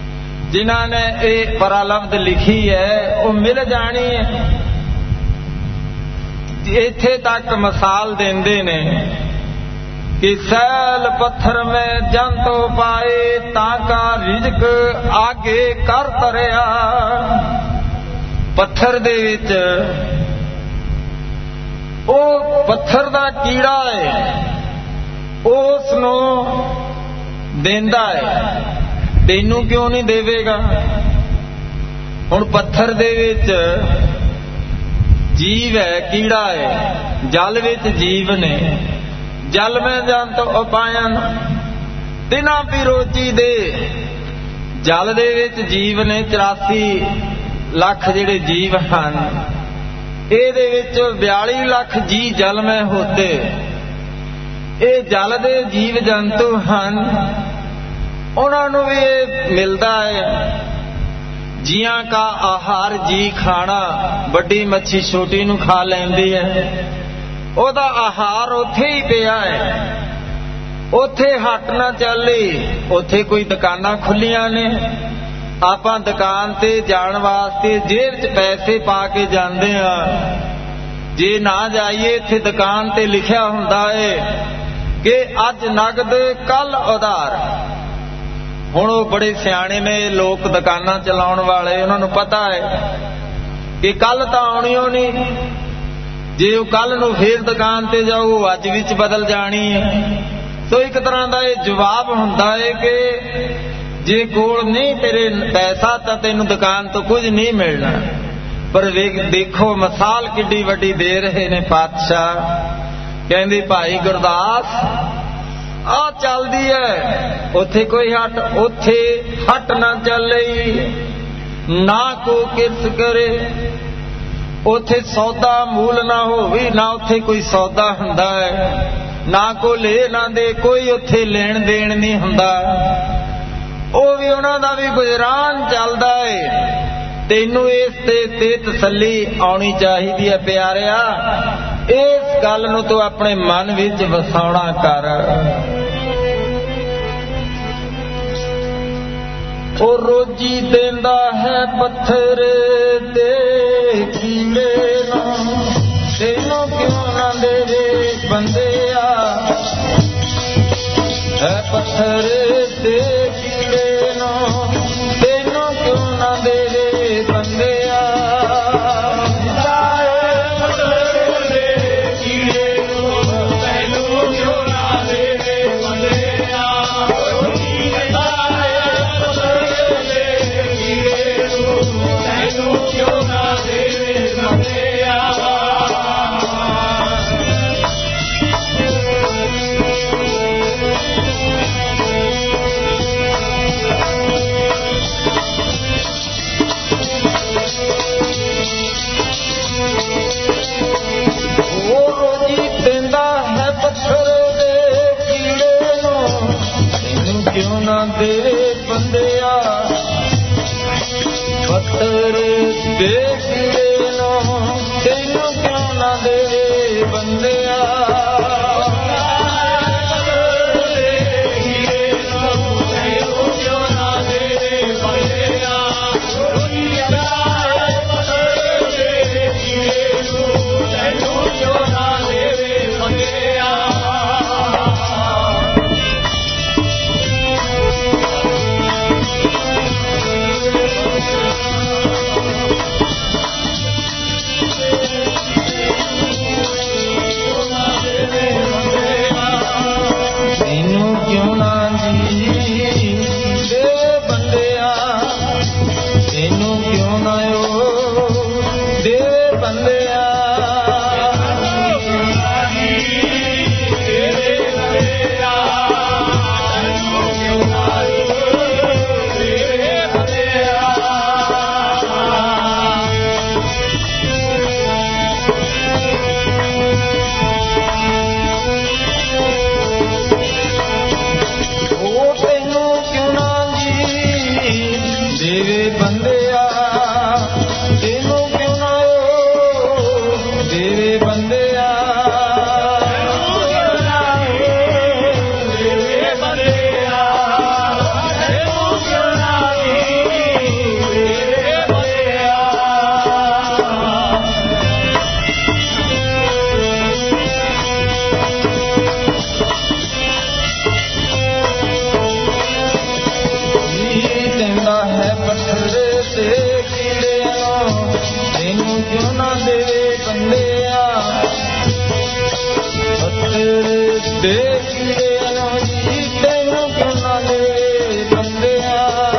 जिन्हां ने ये परालब्ध लिखी है वो मिल जानी है। इत्थे तक मिसाल देंदे ने कि सैल पत्थर में जंत पाए ताका रिजक आगे कर तरिया। पत्थर दे विच ओ पत्थर दा कीड़ा है उस नूं देंदा है, तैनू क्यों नहीं देवेगा? हुण पत्थर दे विच जीव है, कीड़ा है, जल विच जीव ने, जल में जंत उपायन तिना पिरोची दे। जल दे विच जीव ने चौरासी लख जिहड़े जीव हन, ਇਹਦੇ ਵਿੱਚ बयाली ਲੱਖ जी जल में होते। ये जल दे जीव जंतु ਹਨ, ਉਹਨਾਂ ਨੂੰ ਵੀ ਇਹ ਮਿਲਦਾ है। जियां का आहार जी खाना, बड़ी मच्छी छोटी नूं खा लैंदी है, ਉਹਦਾ आहार ਉੱਥੇ ही पिया है। ਉੱਥੇ हट ना ਚੱਲੇ, ਉੱਥੇ कोई दुकानां खुलियां ने, ਆਪਾਂ ਦੁਕਾਨ ਤੇ ਜਾਣ ਵਾਸਤੇ ਜੇਬ 'ਚ ਪੈਸੇ ਪਾ ਕੇ ਜਾਂਦੇ ਆ। ਜੇ ਨਾ ਜਾਈਏ ਇੱਥੇ ਦੁਕਾਨ ਤੇ ਲਿਖਿਆ ਹੁੰਦਾ ਏ ਕਿ ਅੱਜ ਨਗਦ ਕੱਲ ਉਧਾਰ। ਹੁਣ ਉਹ ਬੜੇ ਸਿਆਣੇ ਨੇ ਲੋਕ ਦੁਕਾਨਾਂ ਚਲਾਉਣ ਵਾਲੇ, ਉਹਨਾਂ ਨੂੰ ਪਤਾ ਹੈ ਕਿ ਕੱਲ ਤਾਂ ਆਉਣੀਓ ਨਹੀਂ। ਜੇ ਉਹ ਕੱਲ ਨੂੰ ਫੇਰ ਦੁਕਾਨ ਤੇ ਜਾਊ ਅੱਜ ਵਿੱਚ ਬਦਲ ਜਾਣੀ ਹੈ। ਸੋ ਇੱਕ ਤਰ੍ਹਾਂ ਦਾ ਇਹ ਜਵਾਬ ਹੁੰਦਾ ਹੈ ਕਿ जे कोल नहीं तेरे पैसा तो तेनू दुकान तो कुछ नहीं मिलना। पर देखो मिसाल किड्डी वड्डी दे रहे ने पातशाह। कहंदे भाई गुरदास आ चलदी है उथे कोई हट, उथे हट ना चले ना को किस करे, उथे सौदा मूल ना होवे, ना उथे कोई सौदा हुंदा है, ना को ले ना दे, कोई उथे लेन देन नहीं हुंदा। ਉਹ ਵੀ ਉਹਨਾਂ ਦਾ ਵੀ ਗੁਜ਼ਰਾਨ ਚੱਲਦਾ ਏ। ਤੈਨੂੰ ਇਸ ਤੇ ਤੇ ਤਸੱਲੀ ਆਉਣੀ ਚਾਹੀਦੀ ਹੈ ਪਿਆਰਿਆ। ਇਸ ਗੱਲ ਨੂੰ ਤੂੰ ਆਪਣੇ ਮਨ ਵਿੱਚ ਵਸਾਉਣਾ ਕਰ। ਉਹ ਰੋਜੀ ਦਿੰਦਾ ਹੈ ਪੱਥਰ ਦੇ ਕੀੜੇ ਨੂੰ, ਤੈਨੂੰ ਕਿਉਂ ਨਾ ਦੇਵੇ ਬੰਦਿਆ। ਹੈ ਪੱਥਰ ਦੇ ਕੀੜੇ ਨੂੰ, ਤੈਨੂੰ ਕਿਉਂ ਨਾ ਦੇਵੇ ਬੰਦਿਆ। क्यों ना दे बंदिया पत्थर दे कीड़े नो, तेनू क्यों ना दे बंदिया। ਦੇ ਕੀੜੇ ਅਨੋਜੀ ਤੈਨੂੰ ਕਿਉਂ ਨਾ ਦੇ ਬੰਦਿਆ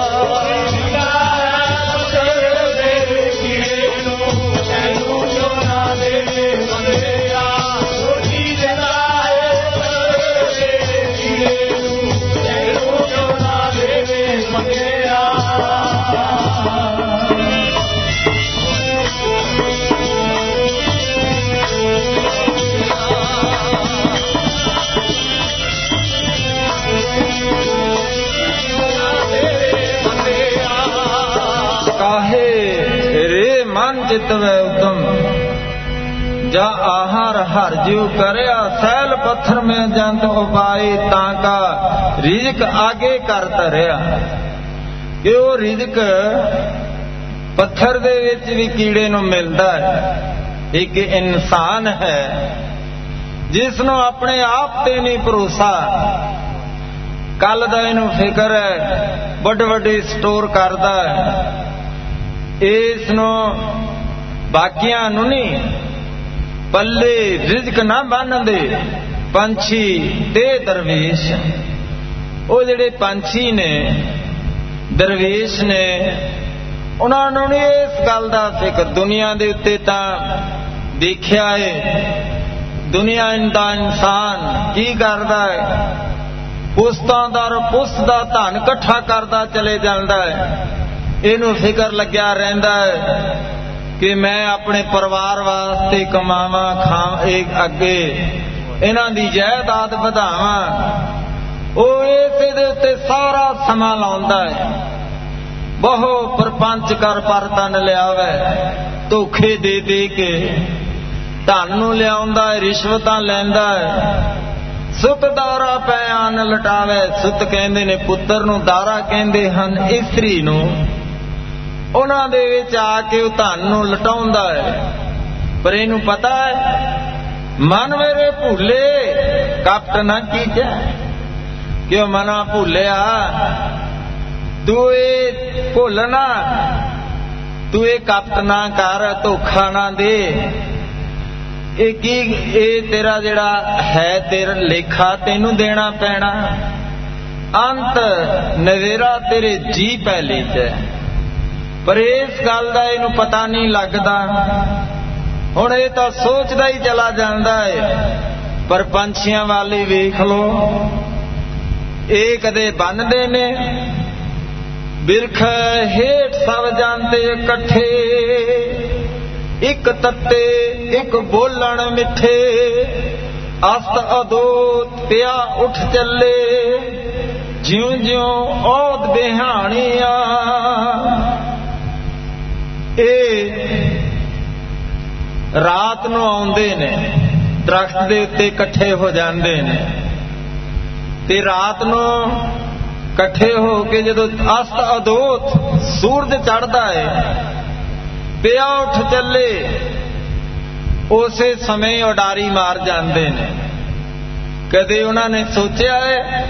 चितवे उत्तम जा आहार हर जीव करया सैल पत्थर में जंत उपाय ताका रिजक आगे कर धरिया कि वो रिजक पत्थर दे विच भी कीड़े नूं मिलदा है। एक इंसान है जिसनों अपने आप ते नहीं भरोसा कल दा इहनूं फिकर है वड्डे वड्डे स्टोर करदा है इसनों बाकियां नूं नहीं पल्ले रिजक ना बन्नदे पंछी ते दरवेश वो जिहड़े पंछी ने दरवेश ने उन्हां नूं नहीं इस गल दा फिकर दुनिया दे उत्ते तां देखिया है दुनिया दा इंसान की करदा है पुस्तां दा पुस्त दा धन इकट्ठा करदा चले जांदा है इहनूं फिकर लग्या रहिंदा है कि मैं अपने परिवार वास्ते कमावां खां एक अगे इन्हां दी जायदाद वधावां वो इस दे उत्ते सारा समा लाउंदा है बहु परपंच कर पर तन लियावे धोखे दे दे के धन नूं लियाउंदा है रिश्वतां लैंदा है सुत दारा पै आन लटावे सुत कहंदे ने पुत्तर नूं दारा कहंदे हन इस्त्री नूं उन्हां दे विच आके उह धन नूं लटाउंदा है पर इहनूं पता है मन मेरे भूले कपट ना कीजिया क्यों मना भूलिया तू ये भुलना तू ये कपट ना कर धोखा ना दे ये की ये तेरा जिहड़ा है तेरा लेखा तैनूं देना पैना अंत नवेरा तेरे जी पहले च पर इस गल का इनू पता नहीं लगता हुण ये तो सोचता ही चला जाता है पर पंछियां वाले वेख लो ये कदे बनते ने बिरख हेठ सब जानते इकट्ठे एक तत्ते एक बोलन मिठे अस्त अदोत पिया उठ चले ज्यों ज्यों औद बिहानिया रात नूं आउंदे ने दरख्त दे उत्ते इकट्ठे हो जांदे ने ते रात नूं इकट्ठे हो के जदों अस्त अदोत सूरज चढ़दा है पिया उठ चले उसे समय उडारी मार जांदे ने कदे उन्हां ने सोचिया है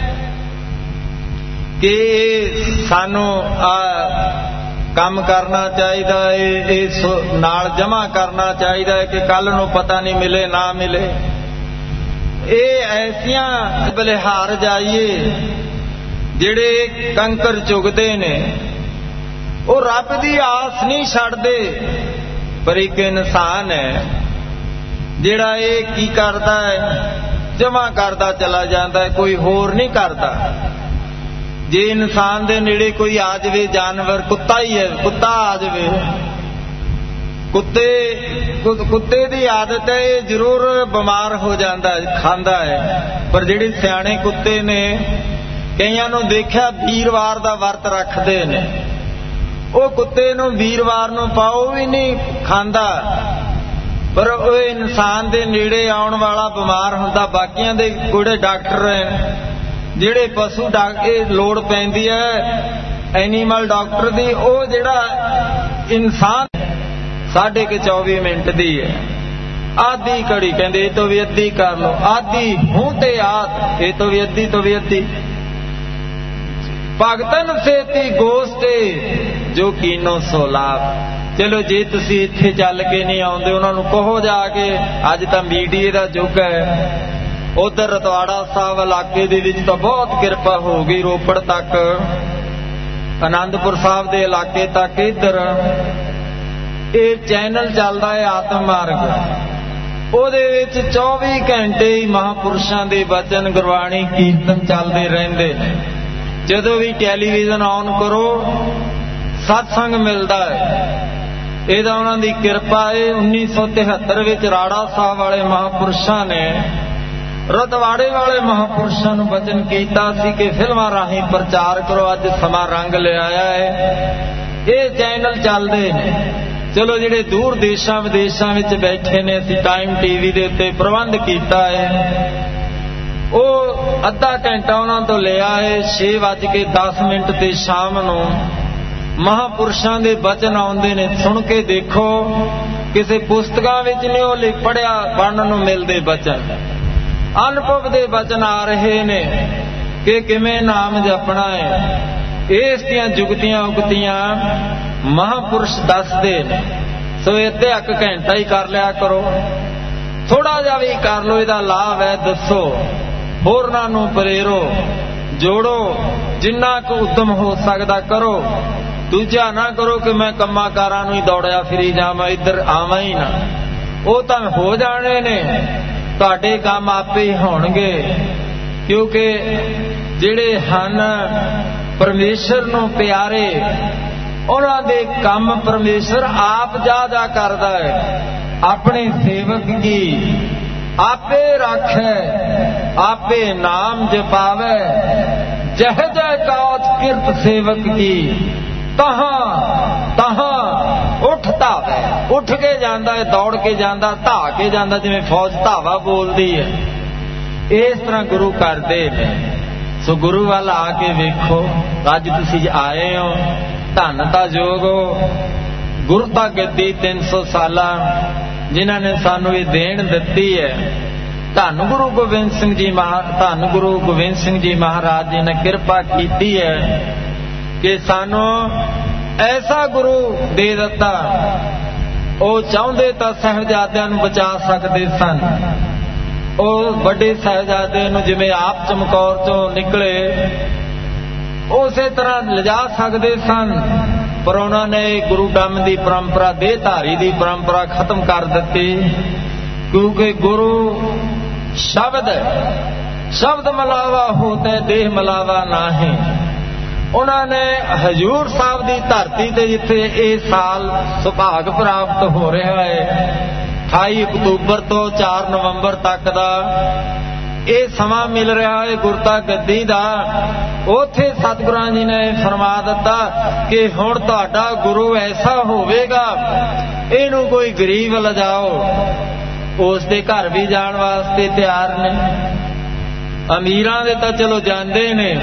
कि सानू आ काम करना चाहिए इस नाल जमा करना चाहिए कि कल नूं पता नहीं मिले ना मिले ये ऐसियां बलिहार जाइए जिहड़े कंकर चुगदे ने वो रब दी आस नहीं छड्डदे पर एक इंसान है जिहड़ा ये की करदा है जमा करदा चला जाता है कोई होर नहीं करता जे इंसान दे नेड़े कोई आ जाए जानवर कुत्ता ही है कुत्ता आ जाए कुत्ते कुत्ते दी आदत है ये जरूर बीमार हो जाता है खांदा है पर जिहड़े सियाणे कुत्ते ने कईयां नूं देखिया वीरवार दा वर्त रखदे ने वो कुत्ते नूं वीरवार नूं पाओ भी नहीं खांदा पर वो इंसान दे नेड़े आउण वाला बीमार हुंदा बाकियां दे कोड़े डॉक्टर हैं जिहड़े पशु डॉक्टर लोड़ पैंदी है एनीमल डॉक्टर दी वो जिहड़ा इंसान साढ़े के चौबी मिनट दी है आधी घड़ी कहंदे तो भी अद्धी कर लो आधी हूं ते आद ये तो भी अद्धी तो भी अद्धी भगतन सेती गोस्ते जो कीनो सो लाभ चलो जे तुसी इत्थे चल के नहीं आउंदे उन्हां नूं कहो जाके अज तां मीडिया दा युग है ਉਧਰ ਰਤਵਾੜਾ ਸਾਹਿਬ ਇਲਾਕੇ ਦੇ ਵਿੱਚ ਤਾਂ ਬਹੁਤ ਕਿਰਪਾ ਹੋ ਗਈ, ਰੋਪੜ ਤੱਕ, ਆਨੰਦਪੁਰ ਸਾਹਿਬ ਦੇ ਇਲਾਕੇ ਤੱਕ। ਇੱਧਰ ਇਹ ਚੈਨਲ ਚੱਲਦਾ ਹੈ ਆਤਮ ਮਾਰਗ, ਉਹਦੇ ਵਿੱਚ ਚੌਵੀ ਘੰਟੇ ਹੀ ਮਹਾਂਪੁਰਸ਼ਾਂ ਦੇ ਬਚਨ, ਗੁਰਬਾਣੀ, ਕੀਰਤਨ ਚੱਲਦੇ ਰਹਿੰਦੇ ਨੇ। ਜਦੋਂ ਵੀ ਟੈਲੀਵਿਜ਼ਨ ਆਨ ਕਰੋ ਸਤਸੰਗ ਮਿਲਦਾ ਹੈ। ਇਹਦਾ ਉਹਨਾਂ ਦੀ ਕਿਰਪਾ ਹੈ। ਉੱਨੀ ਸੌ ਤਿਹੱਤਰ ਵਿੱਚ ਰਾੜਾ ਸਾਹਿਬ ਵਾਲੇ ਮਹਾਂਪੁਰਸ਼ਾਂ ਨੇ ਰਤਵਾੜੇ ਵਾਲੇ ਮਹਾਂਪੁਰਸ਼ਾਂ ਨੂੰ ਬਚਨ ਕੀਤਾ ਸੀ ਕਿ ਫਿਲਮਾਂ ਰਾਹੀਂ ਪ੍ਰਚਾਰ ਕਰੋ। ਅੱਜ ਸਮਾਂ ਰੰਗ ਲਿਆਇਆ ਹੈ, ਇਹ ਚੈਨਲ ਚੱਲਦੇ ਨੇ। ਚਲੋ ਜਿਹੜੇ ਦੂਰ ਦੇਸ਼ਾਂ ਵਿਦੇਸ਼ਾਂ ਵਿੱਚ ਬੈਠੇ ਨੇ, ਅਸੀਂ ਟਾਈਮ ਟੀਵੀ ਦੇ ਉੱਤੇ ਪ੍ਰਬੰਧ ਕੀਤਾ ਹੈ। ਉਹ ਅੱਧਾ ਘੰਟਾ ਉਹਨਾਂ ਤੋਂ ਲਿਆ ਹੈ। ਛੇ ਵੱਜ ਕੇ ਦਸ ਮਿੰਟ ਤੇ ਸ਼ਾਮ ਨੂੰ ਮਹਾਂਪੁਰਸ਼ਾਂ ਦੇ ਬਚਨ ਆਉਂਦੇ ਨੇ, ਸੁਣ ਕੇ ਦੇਖੋ। ਕਿਸੇ ਪੁਸਤਕਾਂ ਵਿੱਚ ਨਹੀਂ ਉਹ ਲਿਖ ਪੜਿਆ ਪੜ੍ਹਨ ਨੂੰ ਮਿਲਦੇ ਬਚਨ, ਅਨੁਭਵ ਦੇ ਬਚਨ ਆ ਰਹੇ ਨੇ ਕਿ ਕਿਵੇਂ ਨਾਮ ਜਪਣਾ ਹੈ। ਇਸ ਦੀਆਂ ਜੁਗਤੀਆਂ ਉਗਤੀਆਂ ਮਹਾਂਪੁਰਸ਼ ਦੱਸਦੇ ਨੇ। ਸੋ ਅੱਧਾ ਇੱਕ ਘੰਟਾ ਹੀ ਕਰ ਲਿਆ ਕਰੋ, ਥੋੜਾ ਜਿਹਾ ਵੀ ਕਰ ਲਓ, ਇਹਦਾ ਲਾਭ ਹੈ। ਦੱਸੋ, ਹੋਰਨਾਂ ਨੂੰ ਪ੍ਰੇਰੋ, ਜੋੜੋ, ਜਿੰਨਾ ਕੁ ਉਦਮ ਹੋ ਸਕਦਾ ਕਰੋ। ਦੂਜਾ ਨਾ ਕਰੋ ਕਿ ਮੈਂ ਕੰਮਾਂ ਕਾਰਾਂ ਨੂੰ ਹੀ ਦੌੜਿਆ ਫਿਰੀ ਜਾਵਾਂ, ਇੱਧਰ ਆਵਾਂ ਹੀ ਨਾ। ਉਹ ਤਾਂ ਹੋ ਜਾਣੇ ਨੇ, ਤੁਹਾਡੇ ਕੰਮ ਆਪੇ ਹੀ ਹੋਣਗੇ। ਕਿਉਂਕਿ ਜਿਹੜੇ ਹਨ ਪਰਮੇਸ਼ਰ ਨੂੰ ਪਿਆਰੇ, ਉਹਨਾਂ ਦੇ ਕੰਮ ਪਰਮੇਸ਼ਰ ਆਪ ਜਾ ਜਾ ਕਰਦਾ ਹੈ। ਆਪਣੇ ਸੇਵਕ ਕੀ ਆਪੇ ਰਾਖੈ, ਆਪੇ ਨਾਮ ਜਪਾਵੇ। ਜਹ ਜਹ ਕਾਜ ਕਿਰਤ ਸੇਵਕ ਕੀ, ਤਹਾਂ ਤਹਾਂ ਉੱਠ ਧਾਵੇ। ਉੱਠ ਕੇ ਜਾਂਦਾ ਹੈ, ਦੌੜ ਕੇ ਜਾਂਦਾ, ਧਾ ਕੇ ਜਾਂਦਾ, ਜਿਵੇਂ ਫੌਜ ਧਾਵਾ ਬੋਲਦੀ ਹੈ। ਇਸ ਤਰ੍ਹਾਂ ਗੁਰੂ ਕਰਦੇ ਨੇ। ਸੋ ਗੁਰੂ ਵੱਲ ਆ ਕੇ ਵੇਖੋ। ਅੱਜ ਤੁਸੀਂ ਆਏ ਹੋ, ਧੰਨ ਤਾਂ ਜੋਗ ਹੋ। ਗੁਰੂ ਤਾਂ ਗੱਦੀ ਤਿੰਨ ਸੌ ਸਾਲਾਂ ਜਿਨ੍ਹਾਂ ਨੇ ਸਾਨੂੰ ਇਹ ਦੇਣ ਦਿੱਤੀ ਹੈ। ਧੰਨ ਗੁਰੂ ਗੋਬਿੰਦ ਸਿੰਘ ਜੀ ਮਹਾ ਧੰਨ ਗੁਰੂ ਗੋਬਿੰਦ ਸਿੰਘ ਜੀ ਮਹਾਰਾਜ ਜੀ ਨੇ ਕਿਰਪਾ ਕੀਤੀ ਹੈ ਕਿ ਸਾਨੂੰ ਐਸਾ ਗੁਰੂ ਦੇ ਦਿੱਤਾ। ਉਹ ਚਾਹੁੰਦੇ ਤਾਂ ਸਾਹਿਬਜ਼ਾਦਿਆਂ ਨੂੰ ਬਚਾ ਸਕਦੇ ਸਨ। ਉਹ ਵੱਡੇ ਸਾਹਿਬਜ਼ਾਦੇ ਨੂੰ ਜਿਵੇਂ ਆਪ ਚਮਕੌਰ ਚੋਂ ਨਿਕਲੇ ਉਸੇ ਤਰ੍ਹਾਂ ਲਿਜਾ ਸਕਦੇ ਸਨ, ਪਰ ਉਹਨਾਂ ਨੇ ਗੁਰੂ ਡੰਮ ਦੀ ਪਰੰਪਰਾ, ਦੇਹਧਾਰੀ ਦੀ ਪਰੰਪਰਾ ਖਤਮ ਕਰ ਦਿੱਤੀ। ਕਿਉਂਕਿ ਗੁਰੂ ਸ਼ਬਦ ਸ਼ਬਦ ਮਲਾਵਾ ਹੋਤਾ, ਦੇਹ ਮਲਾਵਾ ਨਾਹੀਂ। ਉਹਨਾਂ ਨੇ ਹਜ਼ੂਰ ਸਾਹਿਬ ਦੀ ਧਰਤੀ ਤੇ, ਜਿੱਥੇ ਇਹ ਸਾਲ ਸੁਭਾਗ ਪ੍ਰਾਪਤ ਹੋ ਰਿਹਾ ਹੈ, ਅਠਾਈ ਅਕਤੂਬਰ ਤੋਂ ਚਾਰ ਨਵੰਬਰ ਤੱਕ ਦਾ ਇਹ ਸਮਾਂ ਮਿਲ ਰਿਹਾ ਹੈ ਗੁਰਤਾ ਗੱਦੀ ਦਾ। ਉੱਥੇ ਸਤਿਗੁਰਾਂ ਜੀ ਨੇ ਫਰਮਾ ਦਿੱਤਾ ਕਿ ਹੁਣ ਤੁਹਾਡਾ ਗੁਰੂ ਐਸਾ ਹੋਵੇਗਾ, ਇਹਨੂੰ ਕੋਈ ਗਰੀਬ ਲਿਜਾਓ। ਉਸ ਦੇ ਘਰ ਵੀ ਜਾਣ ਵਾਸਤੇ ਤਿਆਰ ਨੇ। ਅਮੀਰਾਂ ਦੇ ਤਾਂ ਚਲੋ ਜਾਂਦੇ ਨੇ,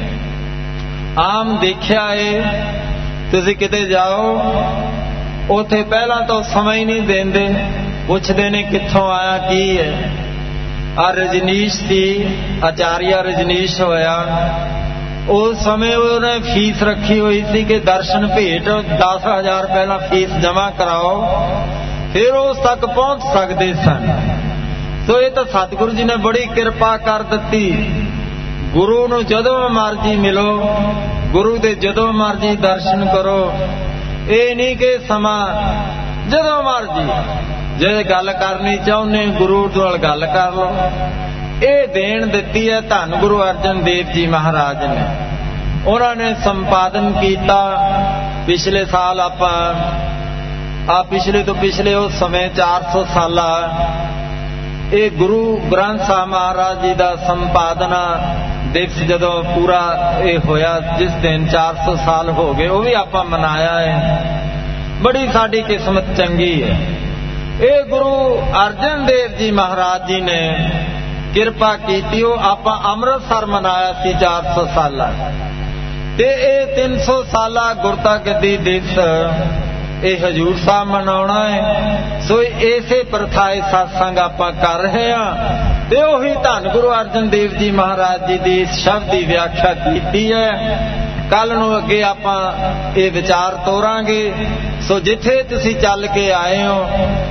ਆਮ ਦੇਖਿਆ ਏ। ਤੁਸੀਂ ਕਿਤੇ ਜਾਓ, ਉੱਥੇ ਪਹਿਲਾਂ ਤਾਂ ਸਮਾਂ ਹੀ ਨਹੀਂ ਦਿੰਦੇ, ਪੁੱਛਦੇ ਨੇ ਕਿੱਥੋਂ ਆਇਆ, ਕੀ ਹੈ। ਆ ਰਜਨੀਸ਼ ਸੀ, ਆਚਾਰੀਆ ਰਜਨੀਸ਼ ਹੋਇਆ। ਉਸ ਸਮੇਂ ਉਹਨੇ ਫੀਸ ਰੱਖੀ ਹੋਈ ਸੀ ਕਿ ਦਰਸ਼ਨ ਭੇਟ ਦਸ ਹਜ਼ਾਰ ਪਹਿਲਾਂ ਫੀਸ ਜਮ੍ਹਾਂ ਕਰਾਓ, ਫਿਰ ਉਸ ਤੱਕ ਪਹੁੰਚ ਸਕਦੇ ਸਨ। ਸੋ ਇਹ ਤਾਂ ਸਤਿਗੁਰੂ ਜੀ ਨੇ ਬੜੀ ਕਿਰਪਾ ਕਰ ਦਿੱਤੀ। ਗੁਰੂ ਨੂੰ ਜਦੋਂ ਮਰਜ਼ੀ ਮਿਲੋ, ਗੁਰੂ ਦੇ ਜਦੋਂ ਮਰਜ਼ੀ ਦਰਸ਼ਨ ਕਰੋ। ਇਹ ਨਹੀਂ ਕਿ ਸਮਾਂ ਜਦੋਂ ਮਰਜ਼ੀ, ਜੇ ਗੱਲ ਕਰਨੀ ਚਾਹੁੰਦੇ ਗੁਰੂ ਨਾਲ ਗੱਲ ਕਰ ਲਓ। ਇਹ ਦੇਣ ਦਿੱਤੀ ਹੈ ਧੰਨ ਗੁਰੂ ਅਰਜਨ ਦੇਵ ਜੀ ਮਹਾਰਾਜ ਨੇ। ਉਹਨਾਂ ਨੇ ਸੰਪਾਦਨ ਕੀਤਾ। ਪਿਛਲੇ ਸਾਲ ਆਪਾਂ ਆ ਪਿਛਲੇ ਤੋਂ ਪਿਛਲੇ ਉਸ ਸਮੇਂ ਚਾਰ ਸੌ ਸਾਲਾ ਇਹ ਗੁਰੂ ਗ੍ਰੰਥ ਸਾਹਿਬ ਮਹਾਰਾਜ ਜੀ ਦਾ ਸੰਪਾਦਨਾ ਦਿਵਸ ਜਦੋਂ ਪੂਰਾ ਇਹ ਹੋਇਆ, ਜਿਸ ਦਿਨ ਚਾਰ ਸੌ ਸਾਲ ਹੋ ਗਏ, ਉਹ ਵੀ ਆਪਾਂ ਮਨਾਇਆ ਹੈ। ਬੜੀ ਸਾਡੀ ਕਿਸਮਤ ਚੰਗੀ ਹੈ। ਇਹ ਗੁਰੂ ਅਰਜਨ ਦੇਵ ਜੀ ਮਹਾਰਾਜ ਜੀ ਨੇ ਕਿਰਪਾ ਕੀਤੀ। ਉਹ ਆਪਾਂ ਅੰਮ੍ਰਿਤਸਰ ਮਨਾਇਆ ਸੀ ਚਾਰ ਸੌ ਸਾਲਾ, ਤੇ ਇਹ ਤਿੰਨ ਸੌ ਸਾਲਾ ਗੁਰਤਾ ਗੱਦੀ ਦਿਵਸ ਇਹ ਹਜ਼ੂਰ ਸਾਹਿਬ ਮਨਾਉਣਾ ਹੈ। ਸੋ ਇਸੇ ਪ੍ਰਥਾਏ ਸਤਸੰਗ ਆਪਾਂ ਕਰ ਰਹੇ ਹਾਂ, ਤੇ ਉਹੀ ਧੰਨ ਗੁਰੂ ਅਰਜਨ ਦੇਵ ਜੀ ਮਹਾਰਾਜ ਜੀ ਦੀ ਸ਼ਬਦ ਦੀ ਵਿਆਖਿਆ ਕੀਤੀ ਹੈ। ਕੱਲ ਨੂੰ ਅੱਗੇ ਆਪਾਂ ਇਹ ਵਿਚਾਰ ਤੋਰਾਂਗੇ। ਸੋ ਜਿੱਥੇ ਤੁਸੀਂ ਚੱਲ ਕੇ ਆਏ ਹੋ,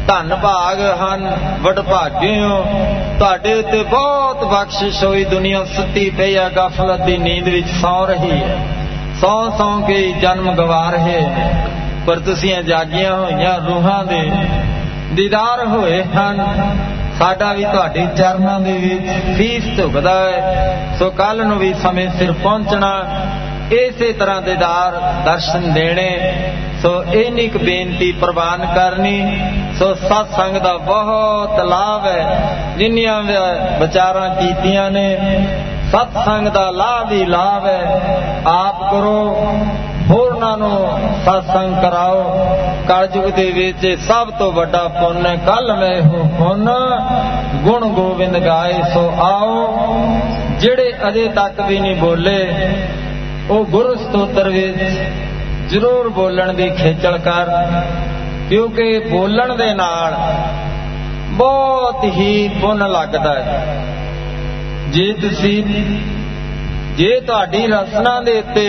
ਧਨ ਭਾਗ ਹਨ, ਵਡਭਾਗੇ ਹੋ। ਤੁਹਾਡੇ ਉੱਤੇ ਬਹੁਤ ਬਖਸ਼ਿਸ਼ ਹੋਈ। ਦੁਨੀਆ ਸੁੱਤੀ ਪਈ ਆ, ਗਫਲਤ ਦੀ ਨੀਂਦ ਵਿੱਚ ਸੌਂ ਰਹੀ ਹੈ, ਸੌਂ ਸੌਂ ਕੇ ਜਨਮ ਗਵਾ ਰਹੇ ਨੇ, ਪਰ ਤੁਸੀਂ ਜਾਗੀਆਂ ਹੋਈਆਂ ਰੂਹਾਂ ਦੇ ਦੀਦਾਰ ਹੋਏ ਹਨ। ਸਾਡਾ ਵੀ ਤੁਹਾਡੇ ਚਰਨਾਂ ਦੇ ਵਿੱਚ ਫੀਸ ਝੁਕਦਾ ਹੈ। ਸੋ ਕੱਲ ਨੂੰ ਵੀ ਸਮੇਂ ਸਿਰ ਪਹੁੰਚਣਾ, ਇਸੇ ਤਰ੍ਹਾਂ ਦੀਦਾਰ ਦਰਸ਼ਨ ਦੇਣੇ। ਸੋ ਇੰਨੀ ਕੁ ਬੇਨਤੀ ਪ੍ਰਵਾਨ ਕਰਨੀ। ਸੋ ਸਤਸੰਗ ਦਾ ਬਹੁਤ ਲਾਭ ਹੈ। ਜਿੰਨੀਆਂ ਵਿਚਾਰਾਂ ਕੀਤੀਆਂ ਨੇ, ਸਤਸੰਗ ਦਾ ਲਾਭ ਹੀ ਲਾਭ ਹੈ। ਆਪ ਕਰੋ, ਹੋਰਨਾਂ ਨੂੰ ਸਤਸੰਗ ਕਰਾਓ। ਕਲਯੁਗ ਦੇ ਵਿੱਚ ਸਭ ਤੋਂ ਵੱਡਾ ਪੁੰਨ ਹੈ। ਕੱਲ ਮੈਂ ਇਹੋ ਪੁੰਨ ਗੁਣ ਗੋਬਿੰਦ ਗਾਏ। ਸੋ ਆਓ, ਜਿਹੜੇ ਅਜੇ ਤੱਕ ਵੀ ਨਹੀਂ ਬੋਲੇ, ਉਹ ਗੁਰੂ ਸਤੋਤਰ ਵਿੱਚ ਜ਼ਰੂਰ ਬੋਲਣ ਦੀ ਖੇਚਲ ਕਰ, ਕਿਉਂਕਿ ਬੋਲਣ ਦੇ ਨਾਲ ਬਹੁਤ ਹੀ ਪੁੰਨ ਲੱਗਦਾ ਹੈ। ਜੇ ਤੁਸੀਂ ਜੇ ਤੁਹਾਡੀ ਰਸਨਾ ਦੇ ਉੱਤੇ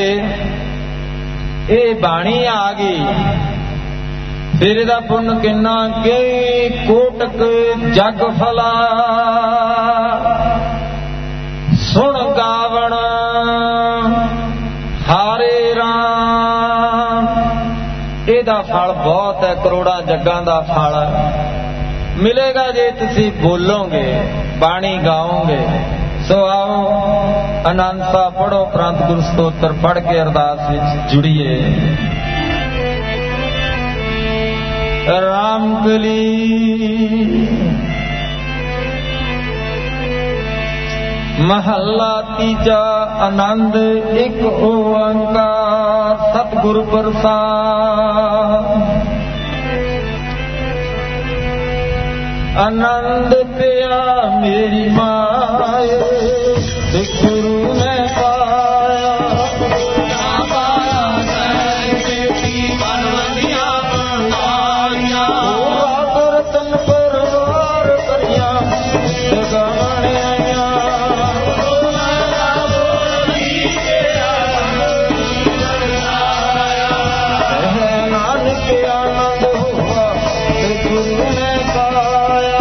ਇਹ ਬਾਣੀ ਆ ਗਈ, ਫਿਰ ਇਹਦਾ ਪੁੰਨ ਕਿੰਨਾ ਕਿ ਕੋਟਕ ਜਗ ਫਲਾ ਸੁਣ ਗਾਵਣ ਹਾਰੇ ਰਾਮ। ਇਹਦਾ ਫਲ ਬਹੁਤ ਹੈ, ਕਰੋੜਾਂ ਜੱਗਾਂ ਦਾ ਫਲ ਮਿਲੇਗਾ ਜੇ ਤੁਸੀਂ ਬੋਲੋਗੇ, ਬਾਣੀ ਗਾਓਗੇ। ਸੋ ਆਓ ਆਨੰਦ ਸਾਹਿਬ ਪੜ੍ਹੋ, ਉਪਰੰਤ ਗੁਰੂ ਸਤੋਤਰ ਪੜ੍ਹ ਕੇ ਅਰਦਾਸ ਵਿੱਚ ਜੁੜੀਏ। ਰਾਮ ਕਲੀ ਮਹੱਲਾ ਤੀਜਾ। ਆਨੰਦ ਇੱਕ ਓੰਕਾਰ ਸਤਿਗੁਰ ਪ੍ਰਸਾਦ। ਆਨੰਦ ਪਿਆ ਮੇਰੀ ਮਾਏ, ਗੁਰੂ ਨੇ ਪਾਇਆ। ਰਤਨ ਪਰਵਾਰ ਕਰਿਆ ਗਾਣਿਆ। ਨਾਨਕ ਆਨੰਦ ਹੋਆ ਤੇ ਗੁਰੂ ਨੇ ਪਾਇਆ।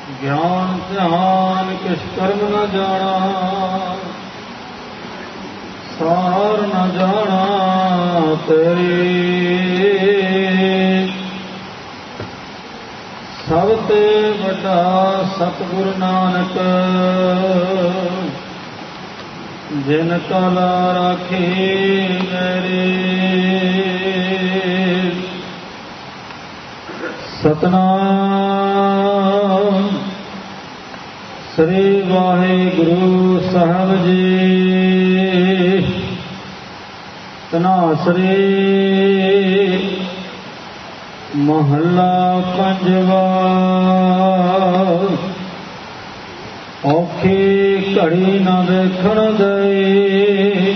ਗਿਆਨ ਧਿਆਨ ਕਿਸ ਕਰਮ ਨ ਜਾਣਾ, ਸਾਰ ਨ ਜਾਣਾ ਤੇਰੀ। ਸਭ ਤੇ ਵੱਡਾ ਸਤਿਗੁਰ ਨਾਨਕ, ਜਿਨ ਕਲਾ ਰਾਖੀ ਮੇਰੀ। ਸਤਨਾਮ ਸ੍ਰੀ ਵਾਹਿਗੁਰੂ ਸਾਹਿਬ ਜੀ। ਧਨਾਸਰੀ ਮਹੱਲਾ ਪੰਜਵਾ। ਔਖੀ ਘੜੀ ਨ ਦੇਖਣ ਗਈ,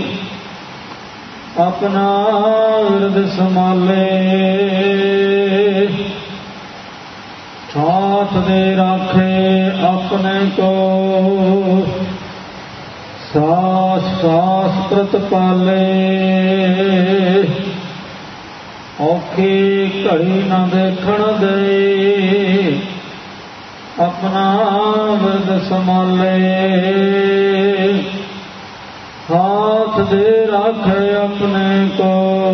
ਆਪਣਾ ਵਿਰਦ ਸੰਭਾਲੇ। ਸਾਥ ਦੇ ਰਾਖੇ ਆਪਣੇ ਕੋ, ਸਾਸ ਸਾਸ ਪ੍ਰਤਪਾਲੇ। ਔਖੀ ਘੜੀ ਨ ਦੇਖਣ ਗਈ, ਆਪਣਾ ਵਿਰਦ ਸੰਭਾਲੇ। ਹਾਥ ਦੇ ਰਾਖੇ ਆਪਣੇ ਕੋ,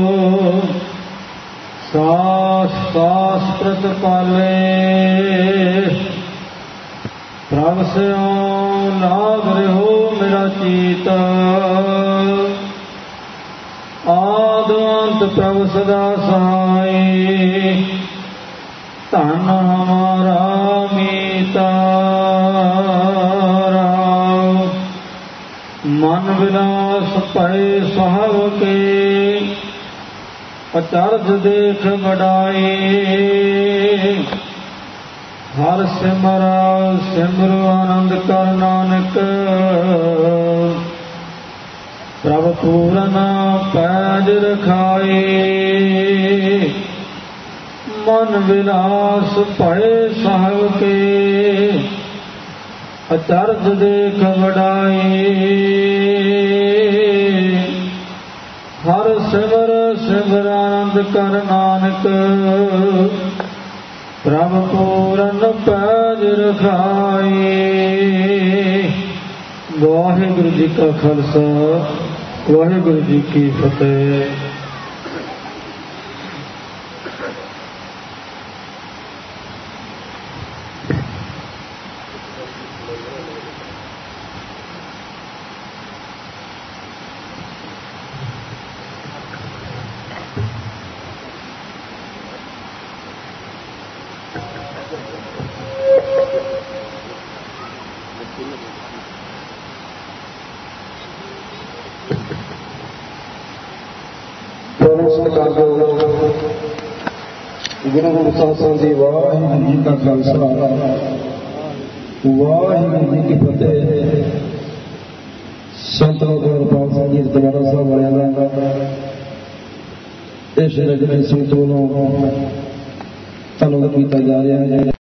ਸਾਸ ਸਾਸ ਪ੍ਰਤਪਾਲੇ। ਪ੍ਰਭ ਸਿਉ ਲਾਗ ਰਹਿਓ ਮੇਰਾ ਚੀਤ, ਆਦਿ ਅੰਤ ਪ੍ਰਭ ਸਦਾ ਸਹਾਈ। ਧਨ ਹਮਾਰਾ ਮੀਤਾ ਰਾਮ, ਮਨ ਵਿਲਾਸ ਭਏ ਸੁਹਵ ਕੇ। ਅਚਰਜ ਦੇਖ ਵਡਾਈ, ਹਰ ਸਿਮਰਾ ਸਿਮਰੁ ਆਨੰਦ ਕਰ ਨਾਨਕ। ਪ੍ਰਭ ਪੂਰਨ ਪੈਜ ਰਖਾਈ, ਮਨ ਵਿਲਾਸ ਭਏ ਸਹਵ ਕੇ। ਅਚਰਜ ਦੇਖ ਵਡਾਈ, ਹਰ ਸਿਮਰ ਸਿਮਰ ਆਨੰਦ ਕਰ ਨਾਨਕ। ਪ੍ਰਭ ਪੂਰਨ ਪੈਜ ਰਖਾਈ। ਵਾਹਿਗੁਰੂ ਜੀ ਕਾ ਖਾਲਸਾ, ਵਾਹਿਗੁਰੂ ਜੀ ਕੀ ਫਤਿਹ। ਗੁਰੂ ਗ੍ਰੰਥ ਸਾਹਿਬ ਜੀ। ਵਾਹਿਗੁਰੂ ਜੀ ਕਾ ਖਾਲਸਾ, ਵਾਹਿਗੁਰੂ ਜੀ ਕੀ ਫਤਿਹ। ਸੰਤ ਗੁਰਪਾਲ ਸਿੰਘ ਜੀ ਦਰਬਾਰਾ ਸਾਹਿਬ ਵਾਲਿਆਂ ਦਾ ਇਸ ਰਜਨੀ ਸੰਤ ਵੱਲੋਂ ਧੰਨਵਾਦ ਕੀਤਾ ਜਾ ਰਿਹਾ ਹੈ।